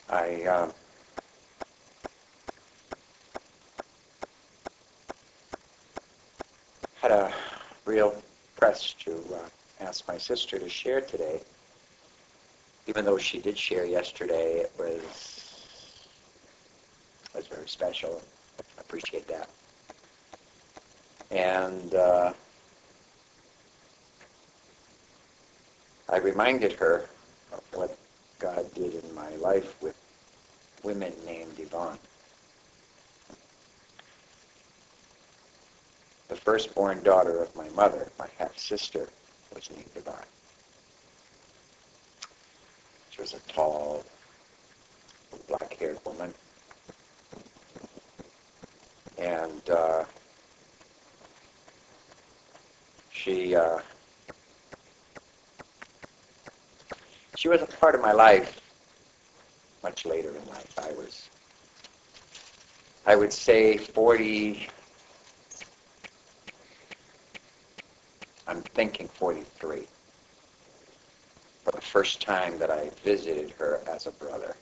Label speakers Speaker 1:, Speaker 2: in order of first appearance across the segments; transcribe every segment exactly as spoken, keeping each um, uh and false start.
Speaker 1: I um, had a real press to uh, ask my sister to share today. Even though she did share yesterday, it was was very special. I appreciate that. And uh, I reminded her of what God did in my life with women named Yvonne. The firstborn daughter of my mother, my half-sister, was named Yvonne. She was a tall, black-haired woman. And uh, she uh, she was a part of my life much later in life. I was, I would say, forty, I'm thinking forty-three, for the first time that I visited her as a brother.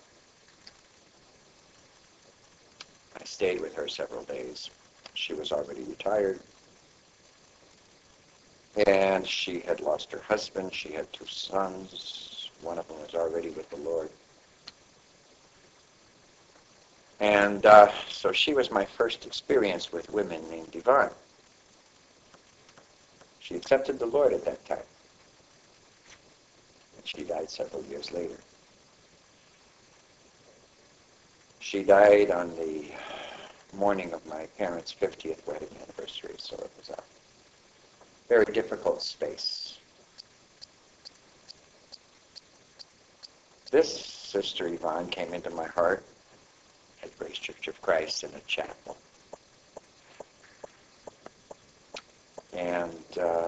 Speaker 1: I stayed with her several days. She was already retired, and she had lost her husband. She had two sons. One of them was already with the Lord. And uh, so she was my first experience with women named Yvonne. She accepted the Lord at that time. And she died several years later. She died on the morning of my parents' fiftieth wedding anniversary, so it was a very difficult space. This Sister Yvonne came into my heart at Grace Church of Christ in a chapel. And uh,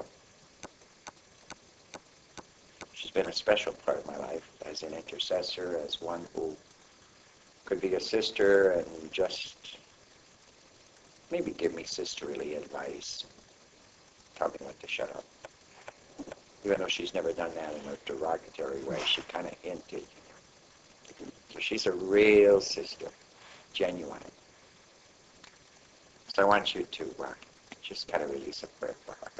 Speaker 1: she's been a special part of my life as an intercessor, as one who could be a sister and just maybe give me sisterly advice, tell me when to shut up. Even though she's never done that in a derogatory way, she kind of hinted. So she's a real sister, genuine. So I want you to uh, just kind of release a prayer for her.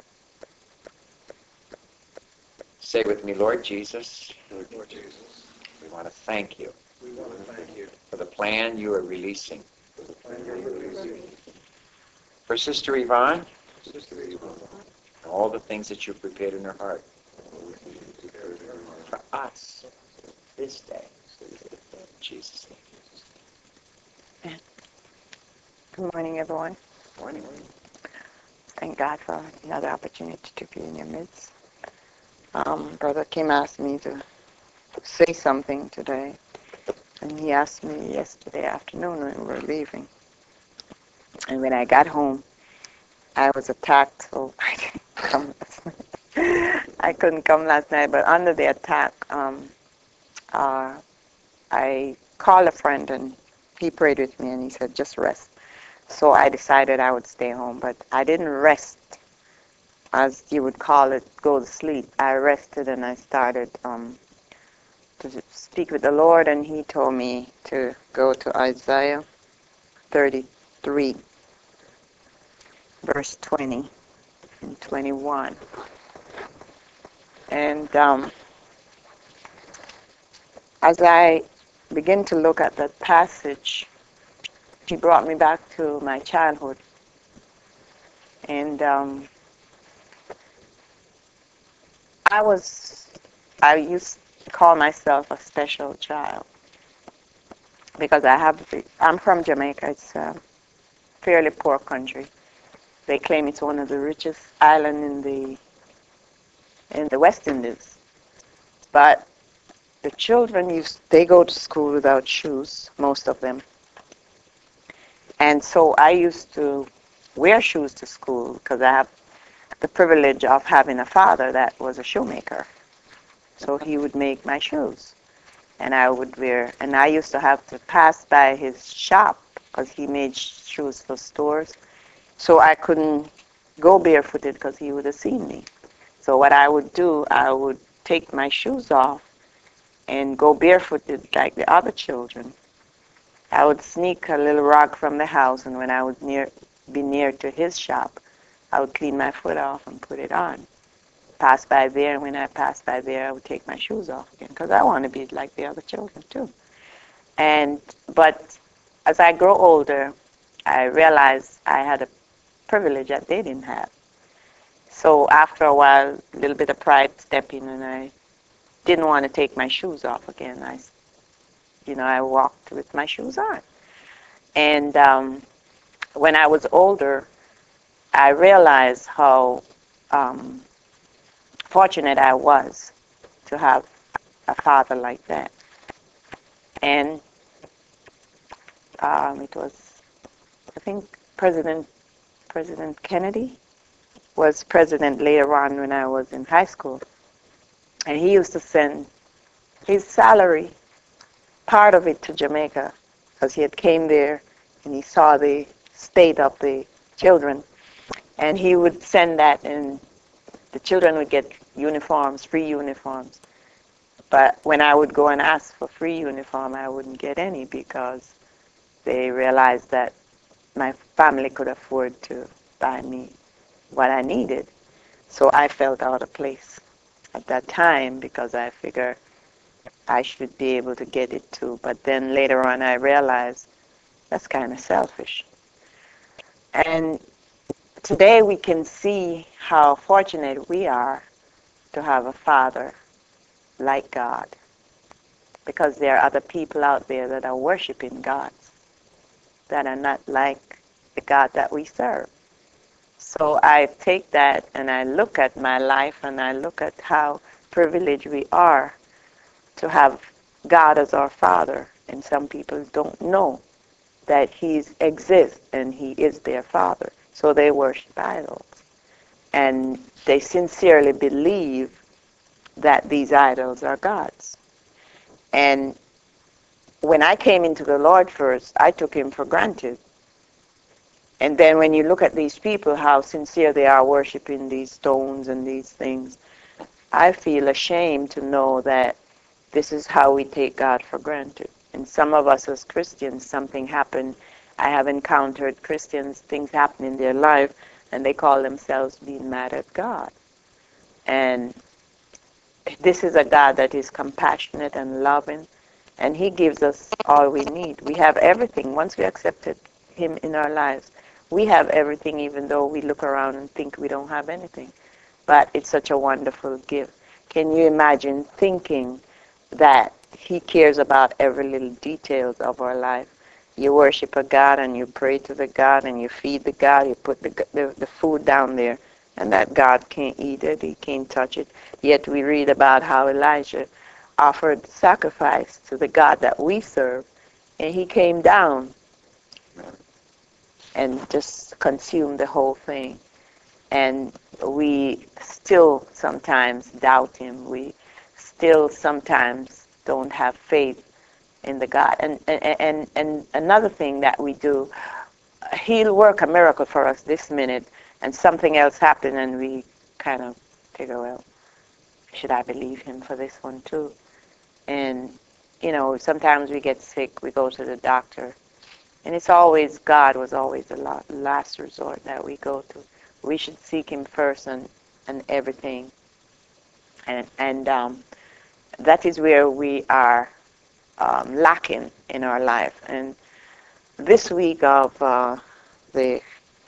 Speaker 1: Say with me, Lord Jesus,
Speaker 2: Lord, Lord Jesus,
Speaker 1: we want to thank you
Speaker 2: we want to thank you
Speaker 1: for the plan you are releasing
Speaker 2: for the plan you're releasing
Speaker 1: for Sister Yvonne
Speaker 2: for Sister Yvonne,
Speaker 1: and all the things that you've prepared in her heart
Speaker 2: all the things you prepared in her heart
Speaker 1: for us this day. In Jesus' name.
Speaker 3: Good morning, everyone.
Speaker 1: Morning.
Speaker 3: Thank God for another opportunity to be in your midst. Um, Brother Kim asked me to say something today, and he asked me yesterday afternoon when we were leaving. And when I got home, I was attacked, so I didn't come last night. I couldn't come last night, but under the attack, um, uh, I called a friend, and he prayed with me, and he said, just rest. So I decided I would stay home, but I didn't rest, as you would call it, go to sleep. I rested, and I started um, to speak with the Lord, and he told me to go to Isaiah thirty-three, verse twenty and twenty-one. And um, as I begin to look at that passage, he brought me back to my childhood. And um, I was, I used to call myself a special child because I have, I'm from Jamaica. It's a fairly poor country. They claim it's one of the richest islands in the in the West Indies. But the children, used, they go to school without shoes, most of them. And so I used to wear shoes to school because I have the privilege of having a father that was a shoemaker. So he would make my shoes. And I would wear, and I used to have to pass by his shop because he made shoes for stores. So I couldn't go barefooted because he would have seen me. So what I would do, I would take my shoes off and go barefooted like the other children. I would sneak a little rock from the house, and when I would near, be near to his shop, I would clean my foot off and put it on. Pass by there, and when I passed by there, I would take my shoes off again, because I want to be like the other children too. And but as I grow older, I realized I had a privilege that they didn't have. So after a while, a little bit of pride stepped in, and I didn't want to take my shoes off again. I, you know, I walked with my shoes on. And um, when I was older, I realized how um, fortunate I was to have a father like that. And um, it was, I think, President President Kennedy was president later on when I was in high school. And he used to send his salary, part of it, to Jamaica, because he had came there and he saw the state of the children. And he would send that, and the children would get uniforms, free uniforms. But when I would go and ask for free uniform, I wouldn't get any, because they realized that my family could afford to buy me what I needed. So I felt out of place at that time, because I figured I should be able to get it too. But then later on I realized that's kind of selfish. And today we can see how fortunate we are to have a father like God, because there are other people out there that are worshiping gods that are not like the God that we serve. So I take that and I look at my life, and I look at how privileged we are to have God as our Father. And some people don't know that He exists and He is their Father. So they worship idols. And they sincerely believe that these idols are gods. And when I came into the Lord first, I took Him for granted. And then when you look at these people, how sincere they are worshiping these stones and these things, I feel ashamed to know that this is how we take God for granted. And some of us as Christians, something happened. I have encountered Christians, things happen in their life, and they call themselves being mad at God. And this is a God that is compassionate and loving, and He gives us all we need. We have everything. Once we accepted Him in our lives, we have everything, even though we look around and think we don't have anything. But it's such a wonderful gift. Can you imagine thinking that He cares about every little details of our life? You worship a God, and you pray to the God, and you feed the God, you put the, the, the food down there, and that God can't eat it, He can't touch it. Yet we read about how Elijah offered sacrifice to the God that we serve, and he came down and just consumed the whole thing. And we still sometimes doubt Him. We still sometimes don't have faith in the God. And, and, and, and another thing that we do, He'll work a miracle for us this minute, and something else happen, and we kind of figure, well, should I believe Him for this one too? And, you know, sometimes we get sick, we go to the doctor, and it's always, God was always the last resort that we go to. We should seek Him first and, and everything. And, and um, that is where we are um, lacking in our life. And this week of uh, the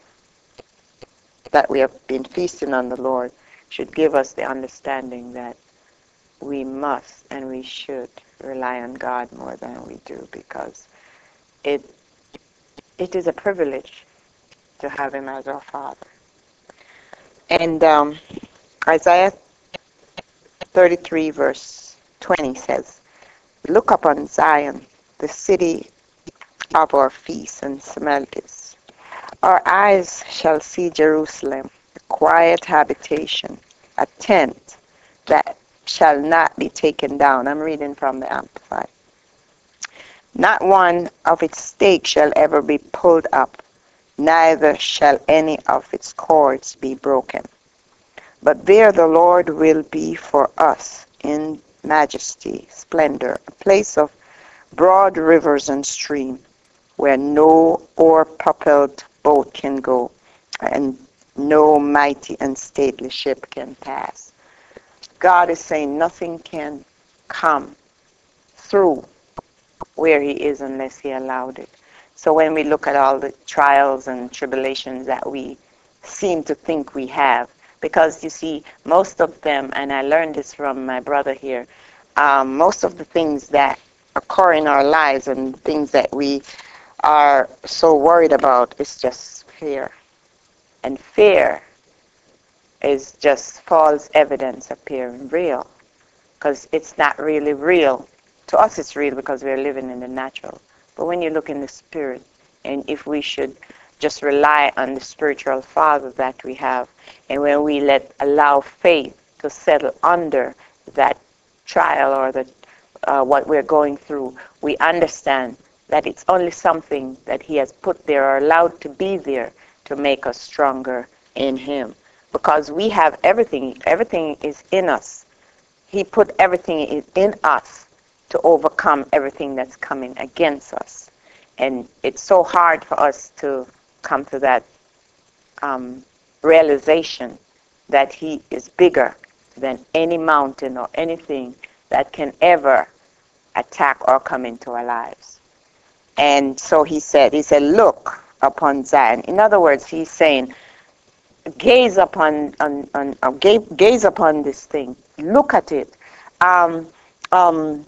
Speaker 3: that we have been feasting on the Lord should give us the understanding that we must and we should rely on God more than we do, because it it is a privilege to have Him as our Father. And um, Isaiah thirty-three verse twenty says, "Look upon Zion, the city of our feast, and smell this. Our eyes shall see Jerusalem, a quiet habitation, a tent that shall not be taken down." I'm reading from the Amplified. "Not one of its stakes shall ever be pulled up, neither shall any of its cords be broken. But there the Lord will be for us in majesty, splendor, a place of broad rivers and stream, where no oar-propelled boat can go, and no mighty and stately ship can pass. God is saying nothing can come through where he is unless he allowed it. So when we look at all the trials and tribulations that we seem to think we have, because you see, most of them, and I learned this from my brother here, um, most of the things that occur in our lives and things that we are so worried about is just fear. And fear is just false evidence appearing real, because it's not really real. To us it's real because we're living in the natural. But when you look in the spirit, and if we should just rely on the spiritual Father that we have, and when we let allow faith to settle under that trial or the, uh, what we're going through, we understand that it's only something that he has put there or allowed to be there to make us stronger in him. Because we have everything, everything is in us. He put everything in us to overcome everything that's coming against us. And it's so hard for us to come to that um, realization that he is bigger than any mountain or anything that can ever attack or come into our lives. And so he said, he said, look upon Zion. In other words, he's saying, gaze upon, on, on, uh, gaze, gaze upon this thing. Look at it. Um, um,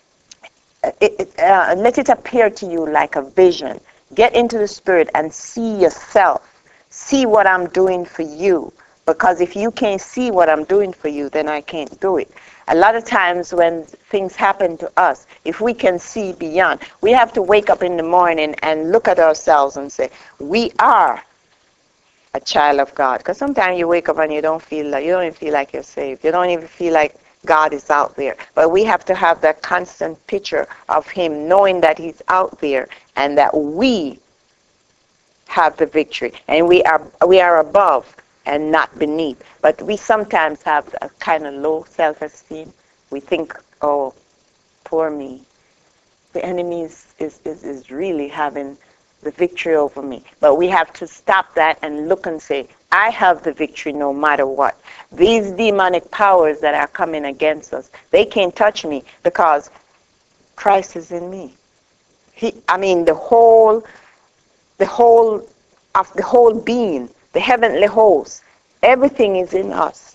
Speaker 3: it, it uh, let it appear to you like a vision. Get into the spirit and see yourself. See what I'm doing for you. Because if you can't see what I'm doing for you, then I can't do it. A lot of times when things happen to us, if we can see beyond, we have to wake up in the morning and look at ourselves and say, we are a child of God. Because sometimes you wake up and you don't feel like, you don't even feel like you're saved. You don't even feel like God is out there. But we have to have that constant picture of him, knowing that he's out there and that we have the victory. And we are we are above and not beneath. But we sometimes have a kind of low self-esteem. We think, oh, poor me. The enemy is, is, is, is really having the victory over me. But we have to stop that and look and say, I have the victory no matter what. These demonic powers that are coming against us, they can't touch me because Christ is in me. He, I mean, the whole, the whole of the whole being, the heavenly host, everything is in us.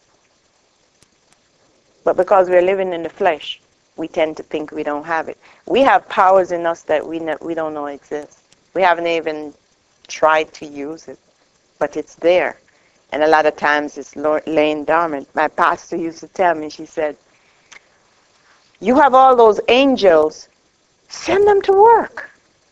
Speaker 3: But because we're living in the flesh, we tend to think we don't have it. We have powers in us that we ne- we don't know exist. We haven't even tried to use it, but it's there. And a lot of times it's laying dormant. My pastor used to tell me, she said, you have all those angels, send them to work.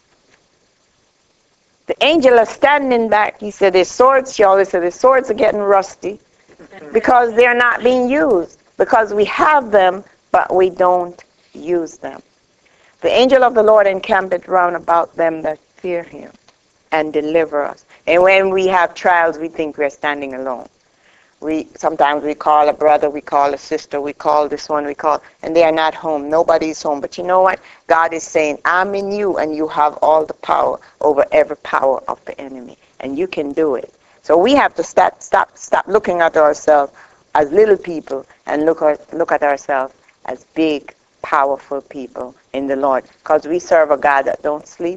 Speaker 3: The angel are standing back. He said, their swords, she always said, their swords are getting rusty because they're not being used. Because we have them, but we don't use them. The angel of the Lord encampeth round about them that fear him and deliver us. And when we have trials, we think we're standing alone. We sometimes we call a brother, we call a sister, we call this one, we call, and they are not home. Nobody's home. But you know what? God is saying, I'm in you, and you have all the power over every power of the enemy, and you can do it. So we have to stop, stop, stop looking at ourselves as little people and look at look at ourselves as big, powerful people in the Lord, because we serve a God that don't sleep.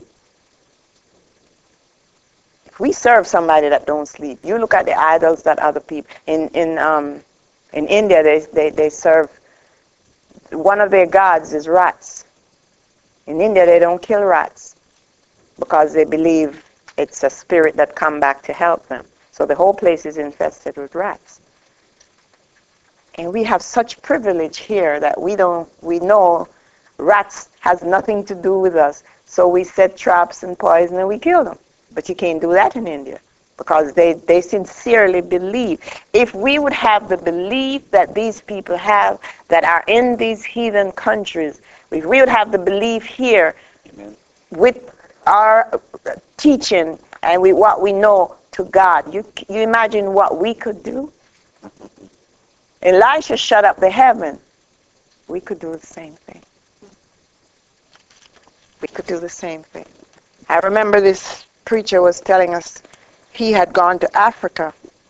Speaker 3: We serve somebody that don't sleep. You look at the idols that other people in in um in India they they they serve, one of their gods is rats. In India they don't kill rats because they believe it's a spirit that come back to help them. So the whole place is infested with rats. And we have such privilege here that we don't we know rats has nothing to do with us. So we set traps and poison and we kill them. But you can't do that in India because they, they sincerely believe. If we would have the belief that these people have that are in these heathen countries, if we would have the belief here, Amen, with our teaching and with what we know to God, you, you imagine what we could do? Elisha shut up the heaven we could do the same thing. We could do the same thing. I remember this preacher was telling us he had gone to Africa.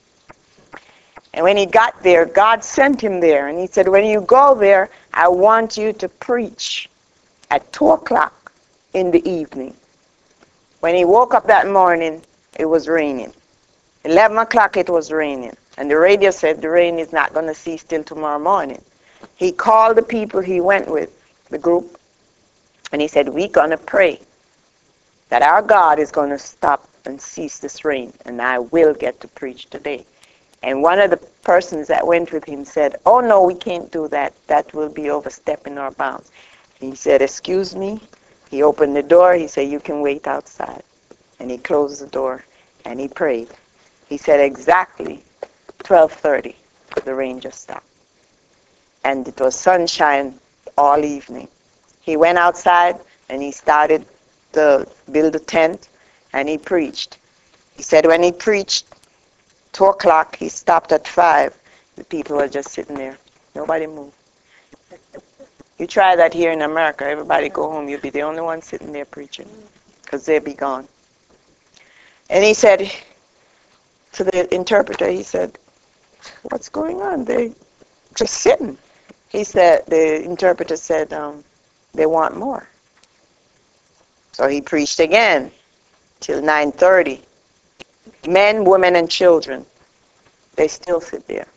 Speaker 3: And when he got there, God sent him there. And he said, when you go there, I want you to preach at two o'clock in the evening. When he woke up that morning, it was raining. eleven o'clock, it was raining. And the radio said the rain is not going to cease till tomorrow morning. He called the people he went with, the group, and he said, we're going to pray that our God is going to stop and cease this rain, and I will get to preach today. And one of the persons that went with him said, oh, no, we can't do that. That will be overstepping our bounds. He said, excuse me. He opened the door. He said, you can wait outside. And he closed the door, and he prayed. He said, exactly twelve thirty, the rain just stopped. And it was sunshine all evening. He went outside, and he started to build a tent, and he preached. He said when he preached, two o'clock, he stopped at five. The people were just sitting there. Nobody moved. You try that here in America. Everybody go home. You'll be the only one sitting there preaching because they'll be gone. And he said to the interpreter, he said, what's going on? They just sitting. He said, the interpreter said, um, they want more. So he preached again till nine thirty. Men, women, and children, they still sit there.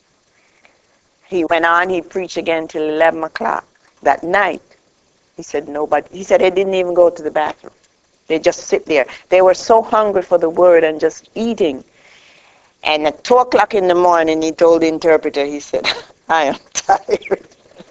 Speaker 3: He went on, he preached again till eleven o'clock that night. He said nobody, he said they didn't even go to the bathroom. They just sit there. They were so hungry for the word and just eating. And at two o'clock in the morning, he told the interpreter, he said, I am tired.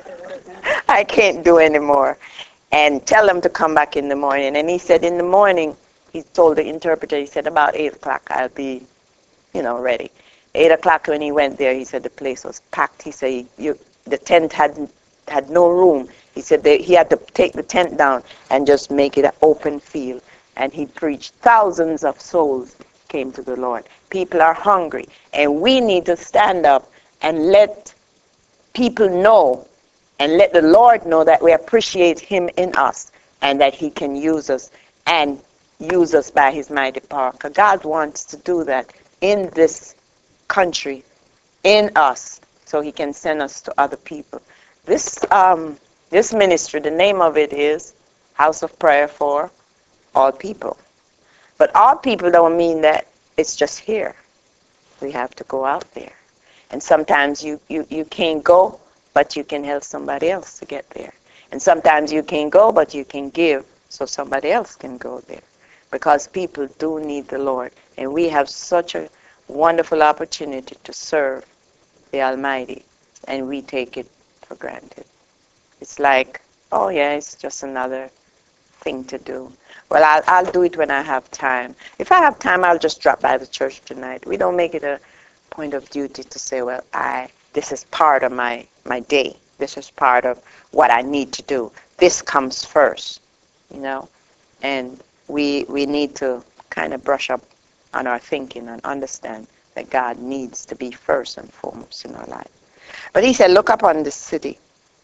Speaker 3: I can't do anymore. And tell them to come back in the morning. And he said in the morning, he told the interpreter, he said about eight o'clock, I'll be, you know, ready. eight o'clock when he went there, he said the place was packed. He said you, the tent had, had no room. He said they, he had to take the tent down and just make it an open field. And he preached. Thousands of souls came to the Lord. People are hungry. And we need to stand up and let people know and let the Lord know that we appreciate him in us and that he can use us and use us by his mighty power. Because God wants to do that in this country, in us, so he can send us to other people. This, um, this ministry, the name of it is House of Prayer for All People. But all people don't mean that it's just here. We have to go out there. And sometimes you, you, you can't go, but you can help somebody else to get there. And sometimes you can't go, but you can give so somebody else can go there. Because people do need the Lord. And we have such a wonderful opportunity to serve the Almighty. And we take it for granted. It's like, oh yeah, it's just another thing to do. Well, I'll, I'll do it when I have time. If I have time, I'll just drop by the church tonight. We don't make it a point of duty to say, well, I this is part of my, my day. This is part of what I need to do. This comes first, you know. And we we need to kind of brush up on our thinking and understand that God needs to be first and foremost in our life. But he said, look upon this city,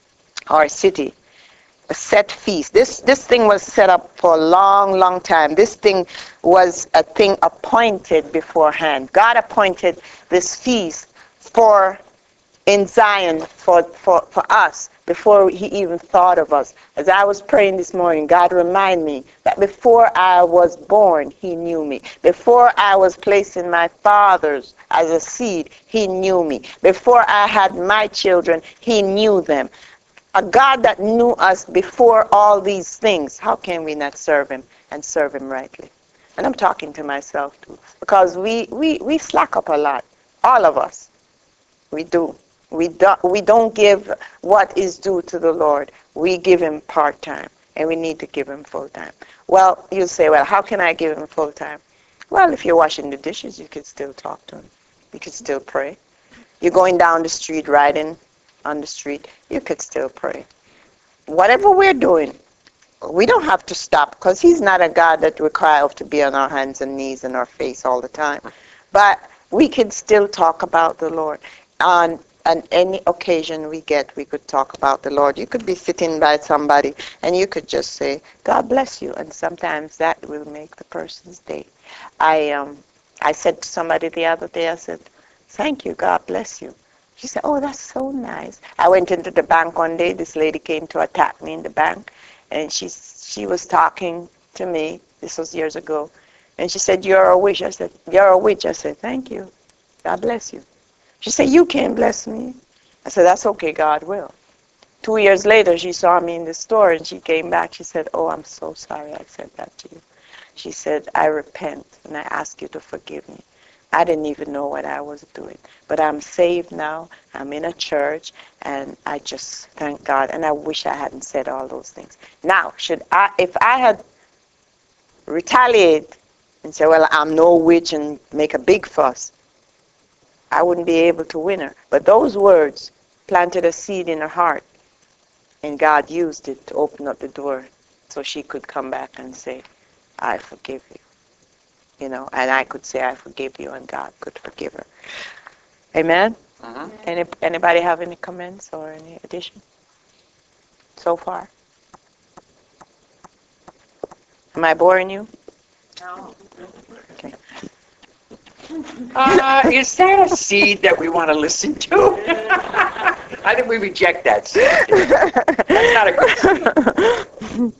Speaker 3: our city, a set feast. This this thing was set up for a long, long time. This thing was a thing appointed beforehand. God appointed this feast for in Zion for, for, for us before he even thought of us. As I was praying this morning, God reminded me that before I was born, he knew me. Before I was placed in my father's as a seed, he knew me. Before I had my children, he knew them. A God that knew us before all these things, how can we not serve him and serve him rightly? And I'm talking to myself too, because we, we, we slack up a lot, all of us. We do. We don't, we don't give what is due to the Lord. We give him part-time, and we need to give him full-time. Well, you say, well, how can I give him full-time? Well, if you're washing the dishes, you could still talk to him. You could still pray. You're going down the street, riding on the street, you could still pray. Whatever we're doing, we don't have to stop, because he's not a God that requires to be on our hands and knees and our face all the time. But we can still talk about the Lord. On on any occasion we get, we could talk about the Lord. You could be sitting by somebody and you could just say, God bless you. And sometimes that will make the person's day. I um I said to somebody the other day, I said, thank you, God bless you. She said, oh, that's so nice. I went into the bank one day. This lady came to attack me in the bank. And she, she was talking to me. This was years ago. And she said, you're a witch. I said, you're a witch. I said, thank you. God bless you. She said, you can't bless me. I said, that's okay, God will. Two years later, she saw me in the store and she came back. She said, oh, I'm so sorry I said that to you. She said, I repent and I ask you to forgive me. I didn't even know what I was doing. But I'm saved now. I'm in a church and I just thank God. And I wish I hadn't said all those things. Now, should I, if I had retaliated and said, well, I'm no witch and make a big fuss, I wouldn't be able to win her. But those words planted a seed in her heart, and God used it to open up the door so she could come back and say, I forgive you. You know, and I could say, I forgive you, and God could forgive her. Amen?
Speaker 1: Uh-huh.
Speaker 3: Any, anybody have any comments or any addition so far? Am I boring you?
Speaker 4: No.
Speaker 3: Okay.
Speaker 1: Uh, is that a seed that we want to listen to? I think we reject that seed. That's not a good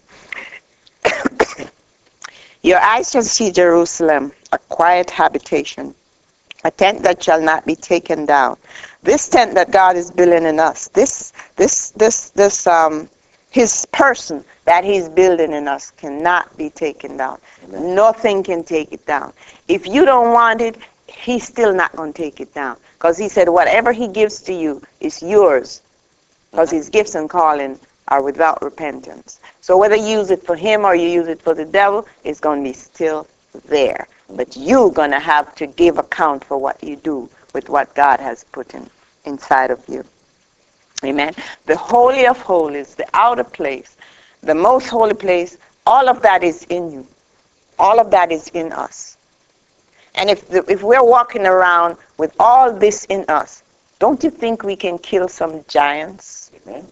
Speaker 1: seed.
Speaker 3: Your eyes shall see Jerusalem, a quiet habitation, a tent that shall not be taken down. This tent that God is building in us, this, this, this, this, um, His person that He's building in us cannot be taken down. Amen. Nothing can take it down. If you don't want it, He's still not going to take it down. Because He said whatever He gives to you is yours. Because His gifts and calling are without repentance. So whether you use it for Him or you use it for the devil, it's going to be still there. But you're going to have to give account for what you do with what God has put in, inside of you. Amen. The Holy of Holies, the outer place, the most holy place, all of that is in you. All of that is in us. And if, the, if we're walking around with all this in us, don't you think we can kill some giants?
Speaker 1: Amen.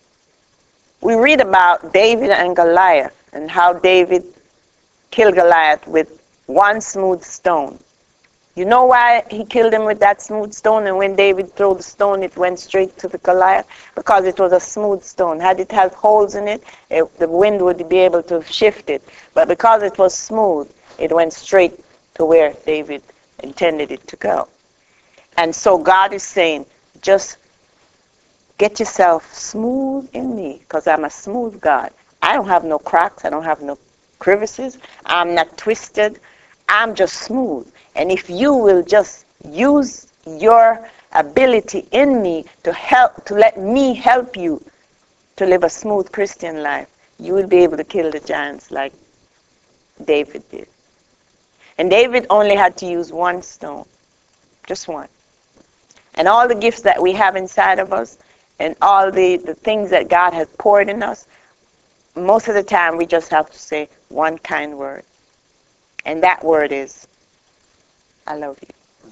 Speaker 3: We read about David and Goliath and how David killed Goliath with one smooth stone. You know why he killed him with that smooth stone? And when David threw the stone, it went straight to the Goliath? Because it was a smooth stone. Had it had holes in it, it, the wind would be able to shift it. But because it was smooth, it went straight to where David intended it to go. And so God is saying, just get yourself smooth in me, because I'm a smooth God. I don't have no cracks. I don't have no crevices. I'm not twisted. I'm just smooth. And if you will just use your ability in me to help, to let me help you to live a smooth Christian life, you will be able to kill the giants like David did. And David only had to use one stone, just one. And all the gifts that we have inside of us and all the, the things that God has poured in us, most of the time we just have to say one kind word. And that word is, I love you.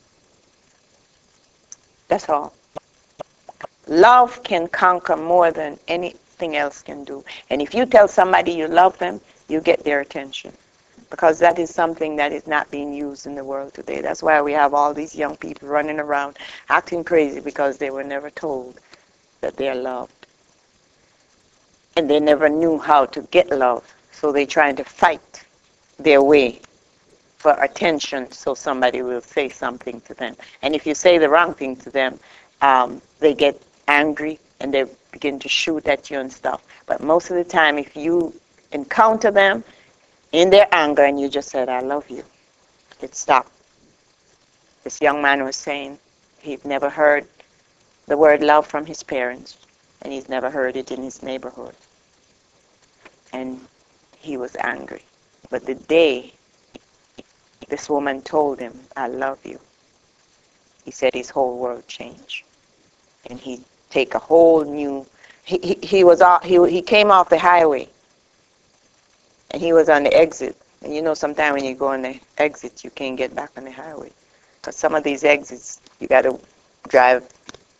Speaker 3: That's all. Love can conquer more than anything else can do. And if you tell somebody you love them, you get their attention. Because that is something that is not being used in the world today. That's why we have all these young people running around acting crazy because they were never told that they're loved. And they never knew how to get love. So they're trying to fight their way for attention so somebody will say something to them. And if you say the wrong thing to them, um, they get angry and they begin to shoot at you and stuff. But most of the time, if you encounter them in their anger and you just said, I love you, it stopped. This young man was saying he'd never heard the word love from his parents, and he's never heard it in his neighborhood. And he was angry. But the day this woman told him, I love you, he said his whole world changed. And he take a whole new, he, he, he was off, he, he came off the highway, and he was on the exit. And you know, sometimes when you go on the exit, you can't get back on the highway. Because some of these exits, you got to drive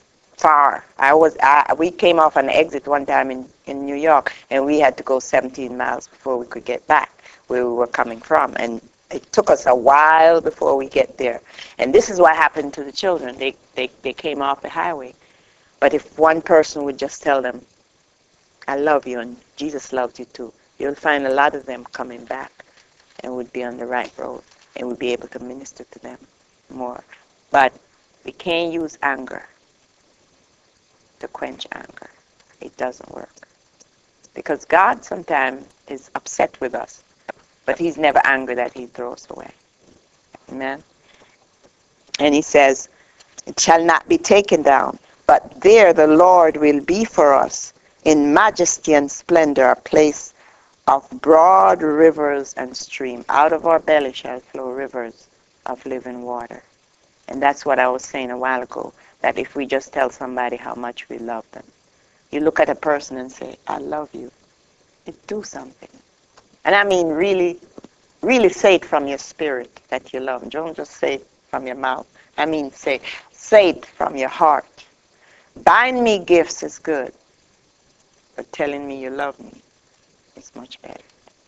Speaker 3: far. I was I, we came off an exit one time in, in New York, and we had to go seventeen miles before we could get back where we were coming from, and it took us a while before we get there. And this is what happened to the children. They they, they came off the highway. But if one person would just tell them, I love you and Jesus loves you too, you'll find a lot of them coming back and would be on the right road and would be able to minister to them more. But we can't use anger to quench anger. It doesn't work. Because God sometimes is upset with us, but he's never angry that he throws away. Amen? And he says, it shall not be taken down, but there the Lord will be for us in majesty and splendor, a place of broad rivers and stream. Out of our belly shall flow rivers of living water. And that's what I was saying a while ago, that if we just tell somebody how much we love them, you look at a person and say, I love you, it do something. And I mean really, really say it from your spirit that you love them. Don't just say it from your mouth. I mean say, say it from your heart. Buying me gifts is good, but telling me you love me is much better.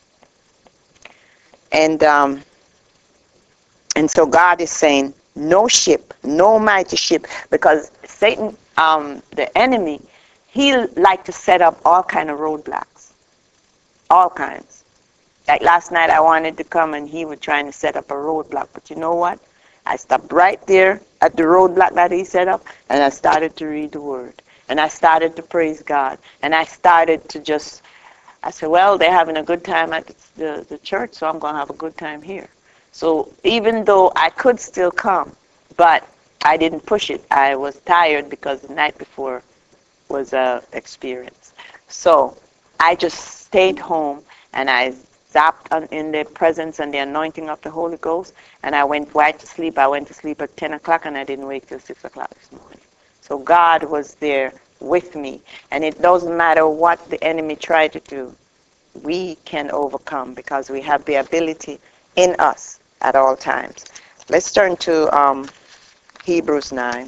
Speaker 3: And um, and so God is saying, no ship, no mighty ship, because Satan, um, the enemy, he like to set up all kind of roadblocks, all kinds. Like last night, I wanted to come, and he was trying to set up a roadblock. But you know what? I stopped right there at the roadblock that he set up, and I started to read the Word. And I started to praise God. And I started to just, I said, well, they're having a good time at the, the church, so I'm going to have a good time here. So even though I could still come, but I didn't push it. I was tired because the night before was a experience. So I just stayed home, and I zapped on, in the presence and the anointing of the Holy Ghost, and I went right to sleep. I went to sleep at ten o'clock, and I didn't wake till six o'clock this morning. So God was there with me, and it doesn't matter what the enemy tried to do. We can overcome because we have the ability in us at all times. Let's turn to um, Hebrews nine.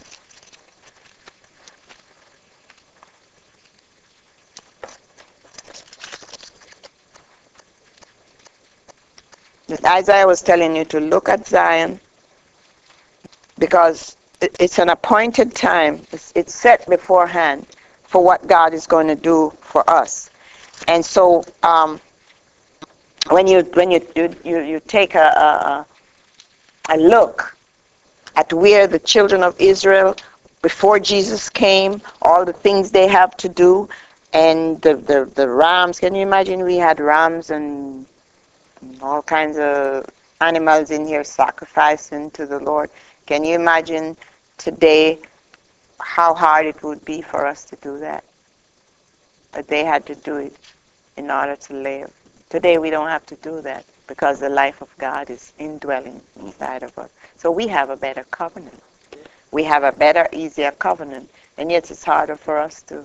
Speaker 3: Isaiah was telling you to look at Zion because it's an appointed time. It's, it's set beforehand for what God is going to do for us. And so um, when you when you you, you, you take a, a, a look at where the children of Israel, before Jesus came, all the things they have to do, and the, the, the rams, can you imagine we had rams and all kinds of animals in here sacrificing to the Lord. Can you imagine today how hard it would be for us to do that? But they had to do it in order to live. Today we don't have to do that because the life of God is indwelling inside of us. So we have a better covenant. We have a better, easier covenant. And yet it's harder for us to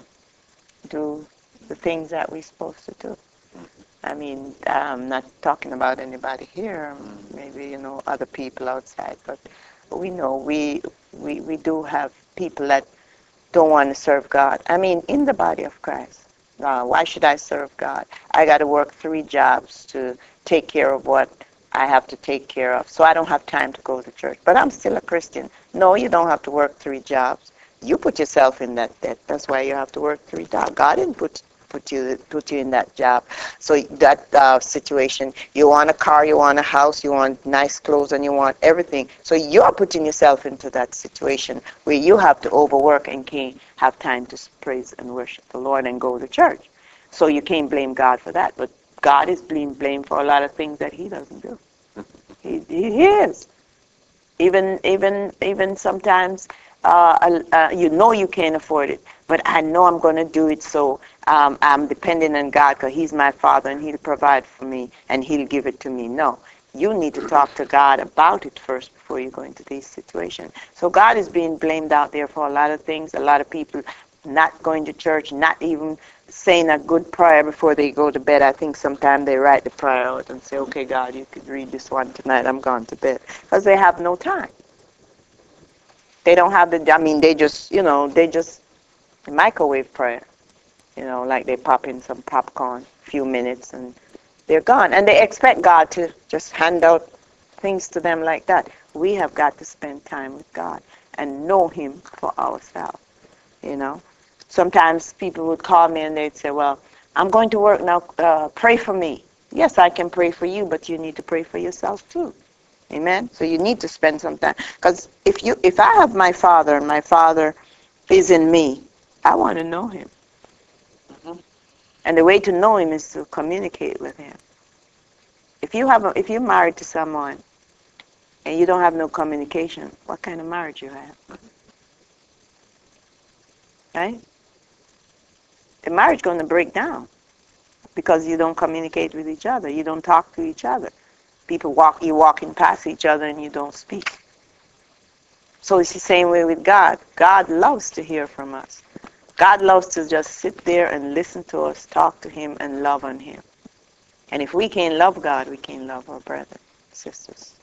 Speaker 3: do the things that we're supposed to do. I mean, I'm not talking about anybody here, maybe, you know, other people outside, but we know we, we, we do have people that don't want to serve God. I mean, in the body of Christ, uh, why should I serve God? I got to work three jobs to take care of what I have to take care of, so I don't have time to go to church. But I'm still a Christian. No, you don't have to work three jobs. You put yourself in that debt. That's why you have to work three jobs. God didn't put put you put you in that job. So that uh, situation, you want a car, you want a house, you want nice clothes, and you want everything. So you're putting yourself into that situation where you have to overwork and can't have time to praise and worship the Lord and go to church. So you can't blame God for that. But God is being blamed for a lot of things that he doesn't do. He, he is. Even even even sometimes uh, uh, you know you can't afford it, but I know I'm going to do it, so um, I'm depending on God because he's my father and he'll provide for me and he'll give it to me. No, you need to talk to God about it first before you go into these situations. So God is being blamed out there for a lot of things. A lot of people not going to church, not even saying a good prayer before they go to bed. I think sometimes they write the prayer out and say, okay, God, you could read this one tonight. I'm going to bed. Because they have no time. They don't have the, I mean, they just, you know, they just microwave prayer. You know, like they pop in some popcorn, a few minutes, and they're gone. And they expect God to just hand out things to them like that. We have got to spend time with God and know Him for ourselves, you know. Sometimes people would call me and they'd say, well, I'm going to work now, uh, pray for me. Yes, I can pray for you, but you need to pray for yourself too. Amen? So you need to spend some time. Because if you, if I have my Father and my Father is in me, I want to know Him. Mm-hmm. And the way to know Him is to communicate with Him. If you have, a, if you're married to someone and you don't have no communication, what kind of marriage you have? Right? The marriage is going to break down because you don't communicate with each other. You don't talk to each other. People walk, you're walking past each other and you don't speak. So it's the same way with God. God loves to hear from us. God loves to just sit there and listen to us, talk to Him, and love on Him. And if we can't love God, we can't love our brothers, sisters.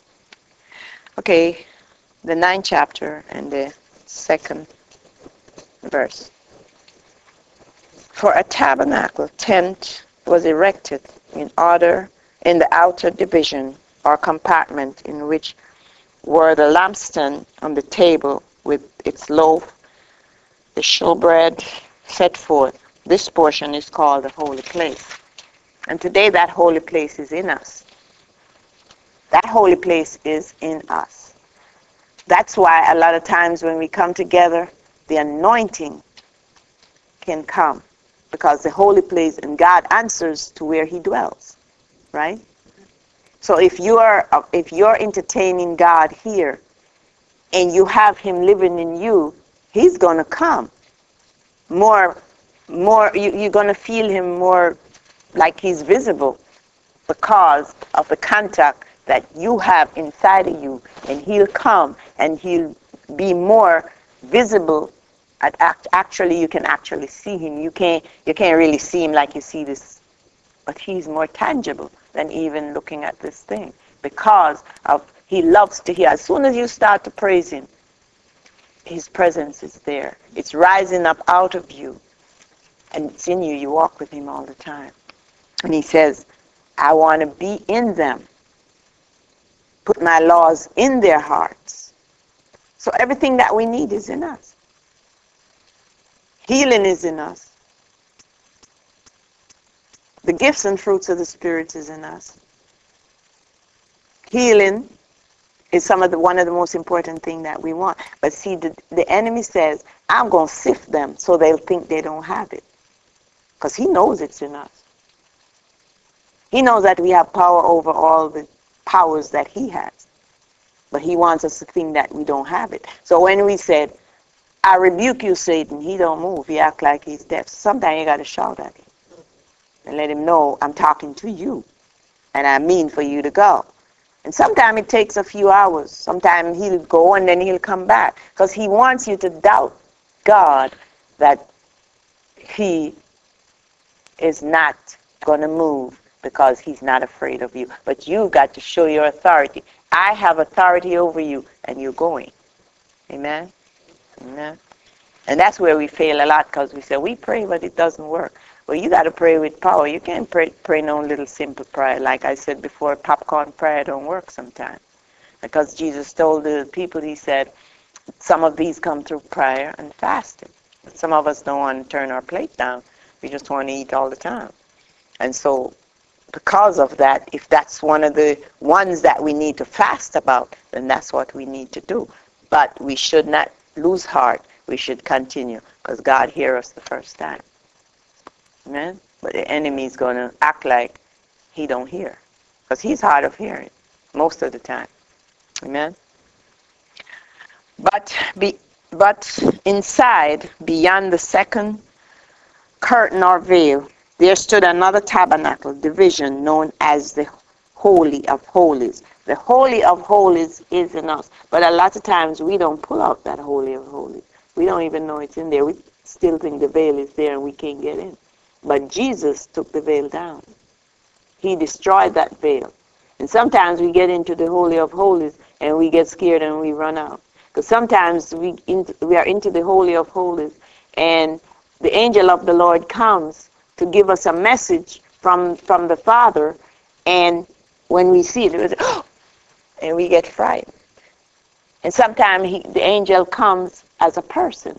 Speaker 3: Okay, the ninth chapter and the second verse. For a tabernacle tent was erected in order in the outer division or compartment in which were the lampstand on the table with its loaf, the showbread set forth. This portion is called the holy place. And today that holy place is in us. That holy place is in us. That's why a lot of times when we come together, the anointing can come. Because the holy place, and God answers to where He dwells. Right? So if you are if you're entertaining God here and you have Him living in you, He's going to come. More, more you, you're going to feel Him more like He's visible because of the contact that you have inside of you, and He'll come and He'll be more visible. At act, actually, you can actually see Him. You can't you can't really see Him like you see this, but He's more tangible than even looking at this thing because of He loves to hear. As soon as you start to praise Him, His presence is there. It's rising up out of you, and it's in you. You walk with Him all the time. And He says, I want to be in them. Put my laws in their hearts. So everything that we need is in us. Healing is in us. The gifts and fruits of the Spirit is in us. Healing is some of the one of the most important things that we want. But see, the, the enemy says, I'm going to sift them so they'll think they don't have it. Because he knows it's in us. He knows that we have power over all the powers that he has. But he wants us to think that we don't have it. So when we said, I rebuke you, Satan, he don't move. He act like he's deaf. Sometimes you got to shout at him and let him know I'm talking to you and I mean for you to go. And sometimes it takes a few hours. Sometimes he'll go and then he'll come back because he wants you to doubt God that he is not going to move because he's not afraid of you. But you've got to show your authority. I have authority over you and you're going. Amen? Amen. And that's where we fail a lot because we say, we pray, but it doesn't work. Well, you got to pray with power. You can't pray, pray no little simple prayer. Like I said before, popcorn prayer don't work sometimes. Because Jesus told the people, he said, some of these come through prayer and fasting. But some of us don't want to turn our plate down. We just want to eat all the time. And so because of that, if that's one of the ones that we need to fast about, then that's what we need to do. But we should not lose heart. We should continue because God hears us the first time. Amen? But the enemy is going to act like he don't hear because he's hard of hearing most of the time. Amen? But, be, but inside, beyond the second curtain or veil, there stood another tabernacle division known as the Holy of Holies. The Holy of Holies is in us. But a lot of times we don't pull out that Holy of Holies. We don't even know it's in there. We still think the veil is there and we can't get in. But Jesus took the veil down. He destroyed that veil. And sometimes we get into the Holy of Holies and we get scared and we run out. Because sometimes we, in, we are into the Holy of Holies
Speaker 4: And the angel of the Lord comes to give us a message from, from the Father, and when we see it, it was, and we get frightened. And sometimes he, the angel comes as a person.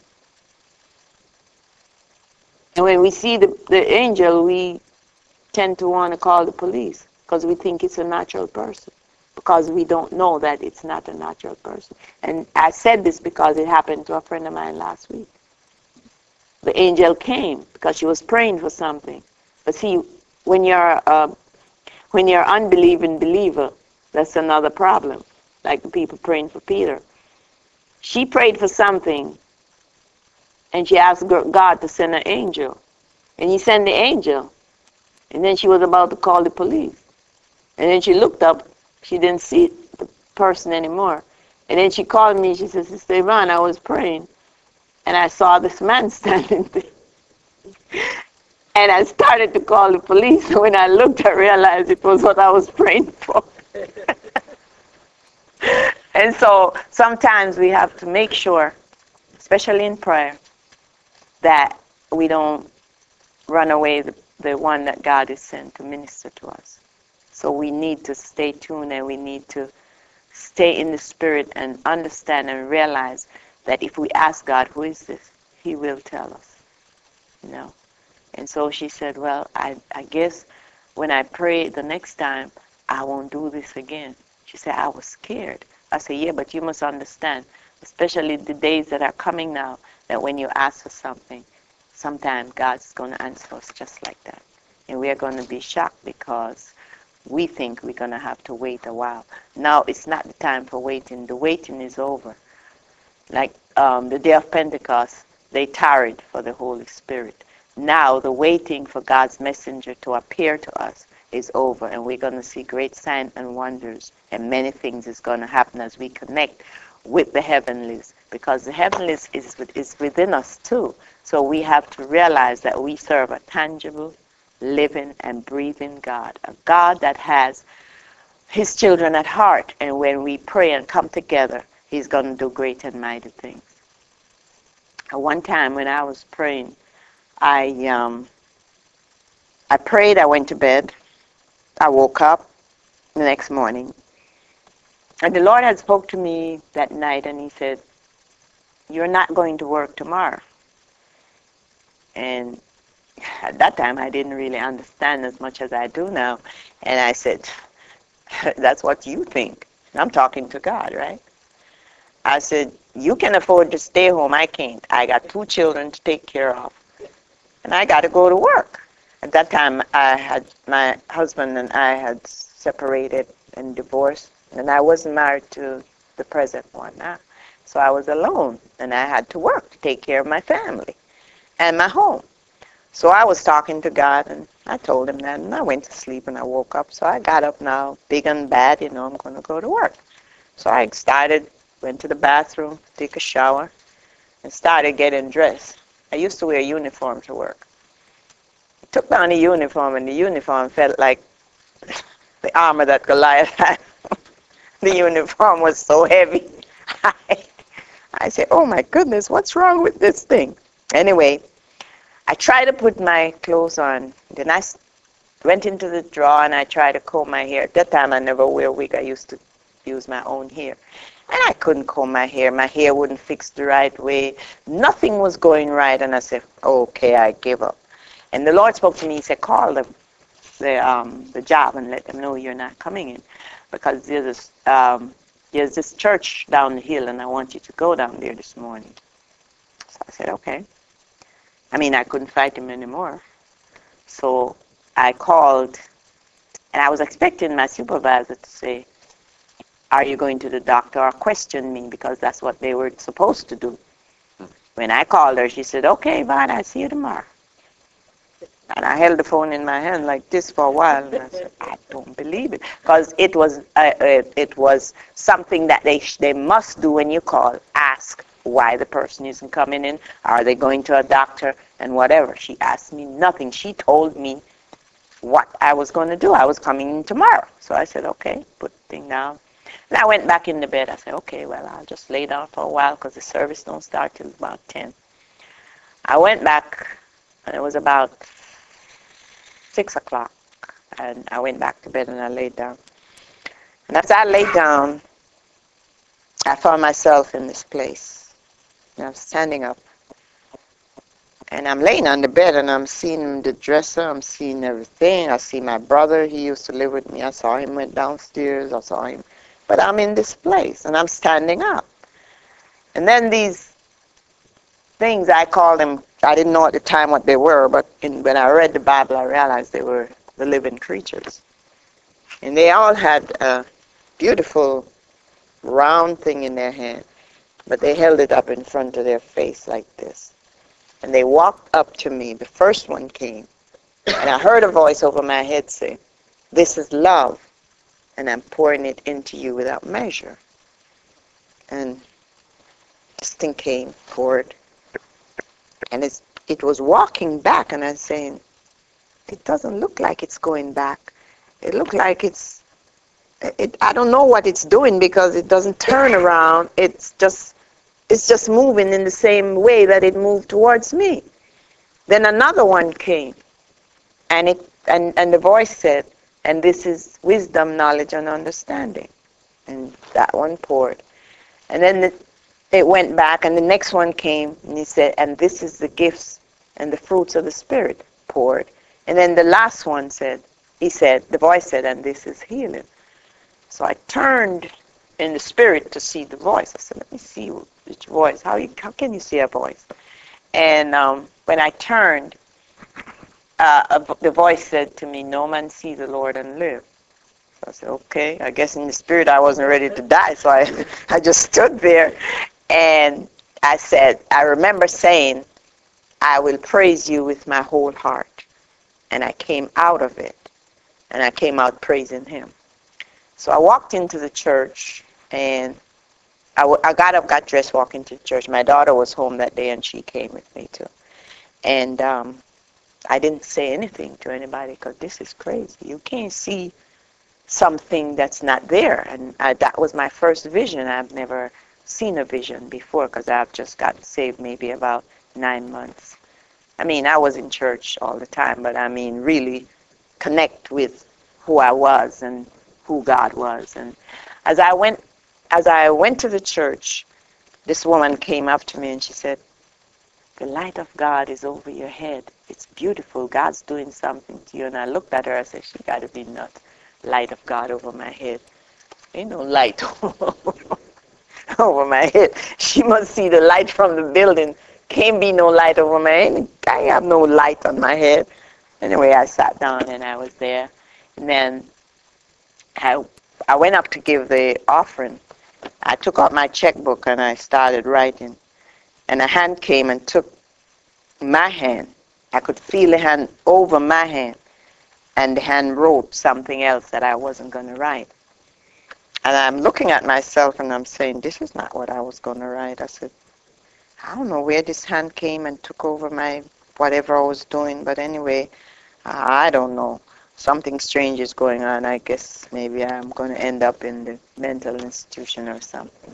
Speaker 4: And when we see the, the angel, we tend to want to call the police because we think it's a natural person, because we don't know that it's not a natural person. And I said this because it happened to a friend of mine last week. The angel came because she was praying for something. But see, when you're uh, when you're an unbelieving believer, that's another problem. Like the people praying for Peter. She prayed for something, and she asked God to send an angel. And he sent the angel. And then she was about to call the police. And then she looked up. She didn't see the person anymore. And then she called me. She said, Sister Yvonne, I was praying, and I saw this man standing there. And I started to call the police. When I looked, I realized it was what I was praying for. And so sometimes we have to make sure, especially in prayer, that we don't run away the, the one that God has sent to minister to us. So we need to stay tuned, and we need to stay in the Spirit and understand and realize that if we ask God, who is this? He will tell us, you know. And so she said, well, I, I guess when I pray the next time, I won't do this again. She said, I was scared. I said, yeah, but you must understand, especially the days that are coming now, that when you ask for something, sometimes God's going to answer us just like that. And we are going to be shocked because we think we're going to have to wait a while. Now it's not the time for waiting. The waiting is over. Like um, the day of Pentecost, they tarried for the Holy Spirit. Now the waiting for God's messenger to appear to us is over, and we're going to see great signs and wonders, and many things is going to happen as we connect with the heavenlies, because the heavenlies is, is within us too. So we have to realize that we serve a tangible, living, and breathing God, a God that has his children at heart, and when we pray and come together, he's going to do great and mighty things. One time when I was praying, I um, I prayed, I went to bed, I woke up the next morning, and the Lord had spoke to me that night, and he said, you're not going to work tomorrow. And at that time, I didn't really understand as much as I do now, and I said, that's what you think. I'm talking to God, right? I said, you can afford to stay home, I can't. I got two children to take care of, and I got to go to work. At that time, I had my husband and I had separated and divorced, and I wasn't married to the present one now. So I was alone, and I had to work to take care of my family and my home. So I was talking to God, and I told him that, and I went to sleep, and I woke up. So I got up now, big and bad, you know, I'm going to go to work. So I started, went to the bathroom, take a shower, and started getting dressed. I used to wear a uniform to work. Took down the uniform, and the uniform felt like the armor that Goliath had. The uniform was so heavy. I, I said, oh my goodness, what's wrong with this thing? Anyway, I tried to put my clothes on. Then I went into the drawer and I tried to comb my hair. At that time, I never wear a wig. I used to use my own hair. And I couldn't comb my hair. My hair wouldn't fix the right way. Nothing was going right. And I said, okay, I give up. And the Lord spoke to me. He said, call them, the, um, the job, and let them know you're not coming in. Because there's this, um, there's this church down the hill, and I want you to go down there this morning. So I said, okay. I mean, I couldn't fight him anymore. So I called, and I was expecting my supervisor to say, are you going to the doctor, or question me, because that's what they were supposed to do. When I called her, she said, okay, Vaughn, I'll see you tomorrow. And I held the phone in my hand like this for a while, and I said, I don't believe it, because it was uh, uh, it was something that they sh- they must do when you call. Ask why the person isn't coming in. Are they going to a doctor and whatever? She asked me nothing. She told me what I was going to do. I was coming in tomorrow. So I said, okay, put the thing down. And I went back in the bed. I said, okay, well, I'll just lay down for a while because the service don't start till about ten. I went back, and it was about six o'clock, and I went back to bed and I laid down. And as I laid down, I found myself in this place. And I'm standing up, and I'm laying on the bed, and I'm seeing the dresser, I'm seeing everything. I see my brother, he used to live with me. I saw him went downstairs, I saw him. But I'm in this place, and I'm standing up. And then these things, I call them, I didn't know at the time what they were, but in, when I read the Bible, I realized they were the living creatures. And they all had a beautiful round thing in their hand, but they held it up in front of their face like this. And they walked up to me. The first one came, and I heard a voice over my head say, "This is love, and I'm pouring it into you without measure." And this thing came forward, and it's, it was walking back, and I'm saying, it doesn't look like it's going back. It looked like it's, it, I don't know what it's doing because it doesn't turn around. It's just, it's just moving in the same way that it moved towards me. Then another one came, and it, and, and the voice said, "And this is wisdom, knowledge, and understanding." And that one poured. And then the, it went back, and the next one came, and he said, "And this is the gifts and the fruits of the Spirit," poured. And then the last one said, he said, the voice said, "And this is healing." So I turned in the spirit to see the voice. I said, "Let me see which voice. How, you, how can you see a voice?" And um, when I turned, uh, a, the voice said to me, "No man see the Lord and live." So I said, okay. I guess in the spirit I wasn't ready to die, so I, I just stood there. And I said, I remember saying, "I will praise you with my whole heart." And I came out of it, and I came out praising him. So I walked into the church, and I, w- I got up, got dressed, walked into the church. My daughter was home that day, and she came with me too. And um, I didn't say anything to anybody because this is crazy. You can't see something that's not there. And I, that was my first vision. I've never seen a vision before because I've just got saved maybe about nine months. I mean, I was in church all the time, but I mean, really connect with who I was and who God was. And as I went, as I went to the church, this woman came up to me and she said, "The light of God is over your head. It's beautiful. God's doing something to you." And I looked at her. I said, "She got to be nuts. Light of God over my head. Ain't no light over my head. She must see the light from the building. Can't be no light over my head. I have no light on my head." Anyway, I sat down and I was there. And then I, I went up to give the offering. I took out my checkbook and I started writing. And a hand came and took my hand. I could feel the hand over my hand. And the hand wrote something else that I wasn't going to write. And I'm looking at myself and I'm saying, this is not what I was going to write. I said, I don't know where this hand came and took over my whatever I was doing, but anyway, uh, I don't know. Something strange is going on. I guess maybe I'm going to end up in the mental institution or something.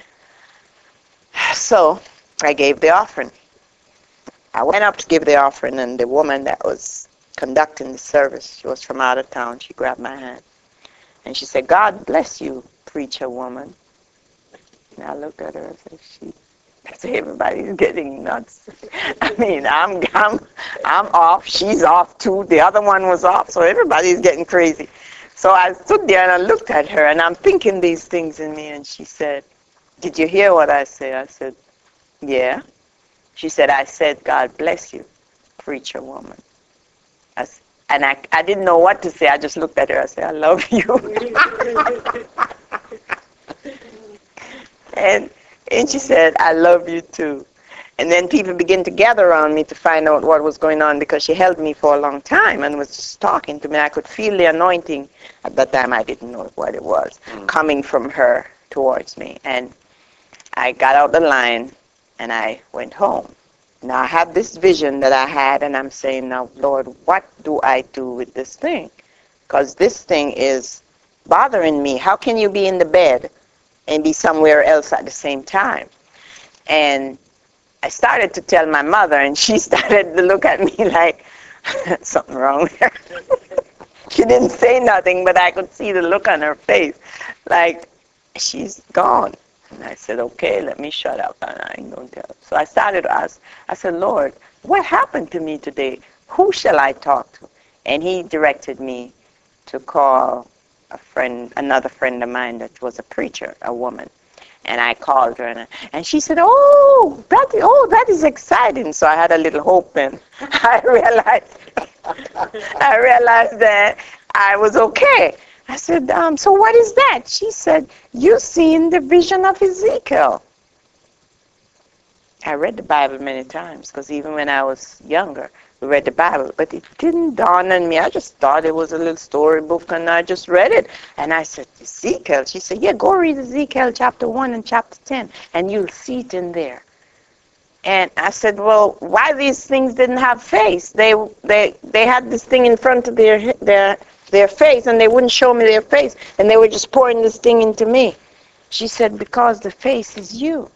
Speaker 4: So I gave the offering. I went up to give the offering, and the woman that was conducting the service, she was from out of town. She grabbed my hand, and she said, "God bless you, preacher woman." And I looked at her and said, "She." I said, everybody's getting nuts. I mean, I'm, I'm, I'm off. She's off too. The other one was off. So everybody's getting crazy. So I stood there and I looked at her and I'm thinking these things in me. And she said, "Did you hear what I said?" I said, "Yeah." She said, "I said, God bless you, preacher woman." I, and I, I didn't know what to say. I just looked at her. I said, "I love you." and And she said, "I love you too." And then people began to gather around me to find out what was going on because she held me for a long time and was just talking to me. I could feel the anointing. At that time, I didn't know what it was, mm. coming from her towards me. And I got out the line and I went home. Now I have this vision that I had and I'm saying, now, Lord, what do I do with this thing? Because this thing is bothering me. How can you be in the bed and be somewhere else at the same time? And I started to tell my mother, and she started to look at me like, something wrong there. She didn't say nothing, but I could see the look on her face, like, she's gone. And I said, okay, let me shut up, and I ain't going to tell. So I started to ask, I said, Lord, what happened to me today? Who shall I talk to? And he directed me to call a friend, another friend of mine that was a preacher, a woman. And I called her, and, and she said, oh, that, oh, that is exciting. So I had a little hope, and I realized, I realized that I was okay. I said, um, so what is that? She said, you seen the vision of Ezekiel. I read the Bible many times, because even when I was younger, we read the Bible, but it didn't dawn on me. I just thought it was a little storybook, and I just read it. And I said, Ezekiel? She said, yeah, go read Ezekiel chapter one and chapter ten, and you'll see it in there. And I said, well, why these things didn't have face? They they they had this thing in front of their their their face, and they wouldn't show me their face, and they were just pouring this thing into me. She said, because the face is you.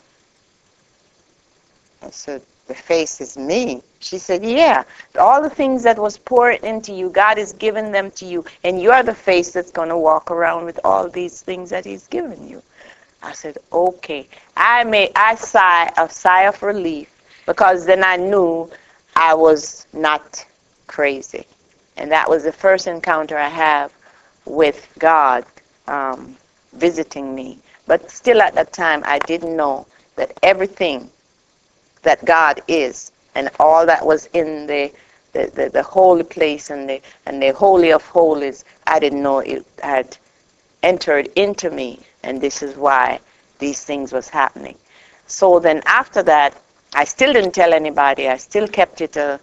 Speaker 4: I said, the face is me. She said, yeah, all the things that was poured into you, God has given them to you, and you're the face that's going to walk around with all these things that he's given you. I said, okay. I made, I sigh a sigh of relief, because then I knew I was not crazy. And that was the first encounter I have with God um, visiting me. But still at that time, I didn't know that everything that God is, and all that was in the the, the, the holy place and the and the holy of holies, I didn't know it had entered into me, and this is why these things was happening. So then after that, I still didn't tell anybody. I still kept it a,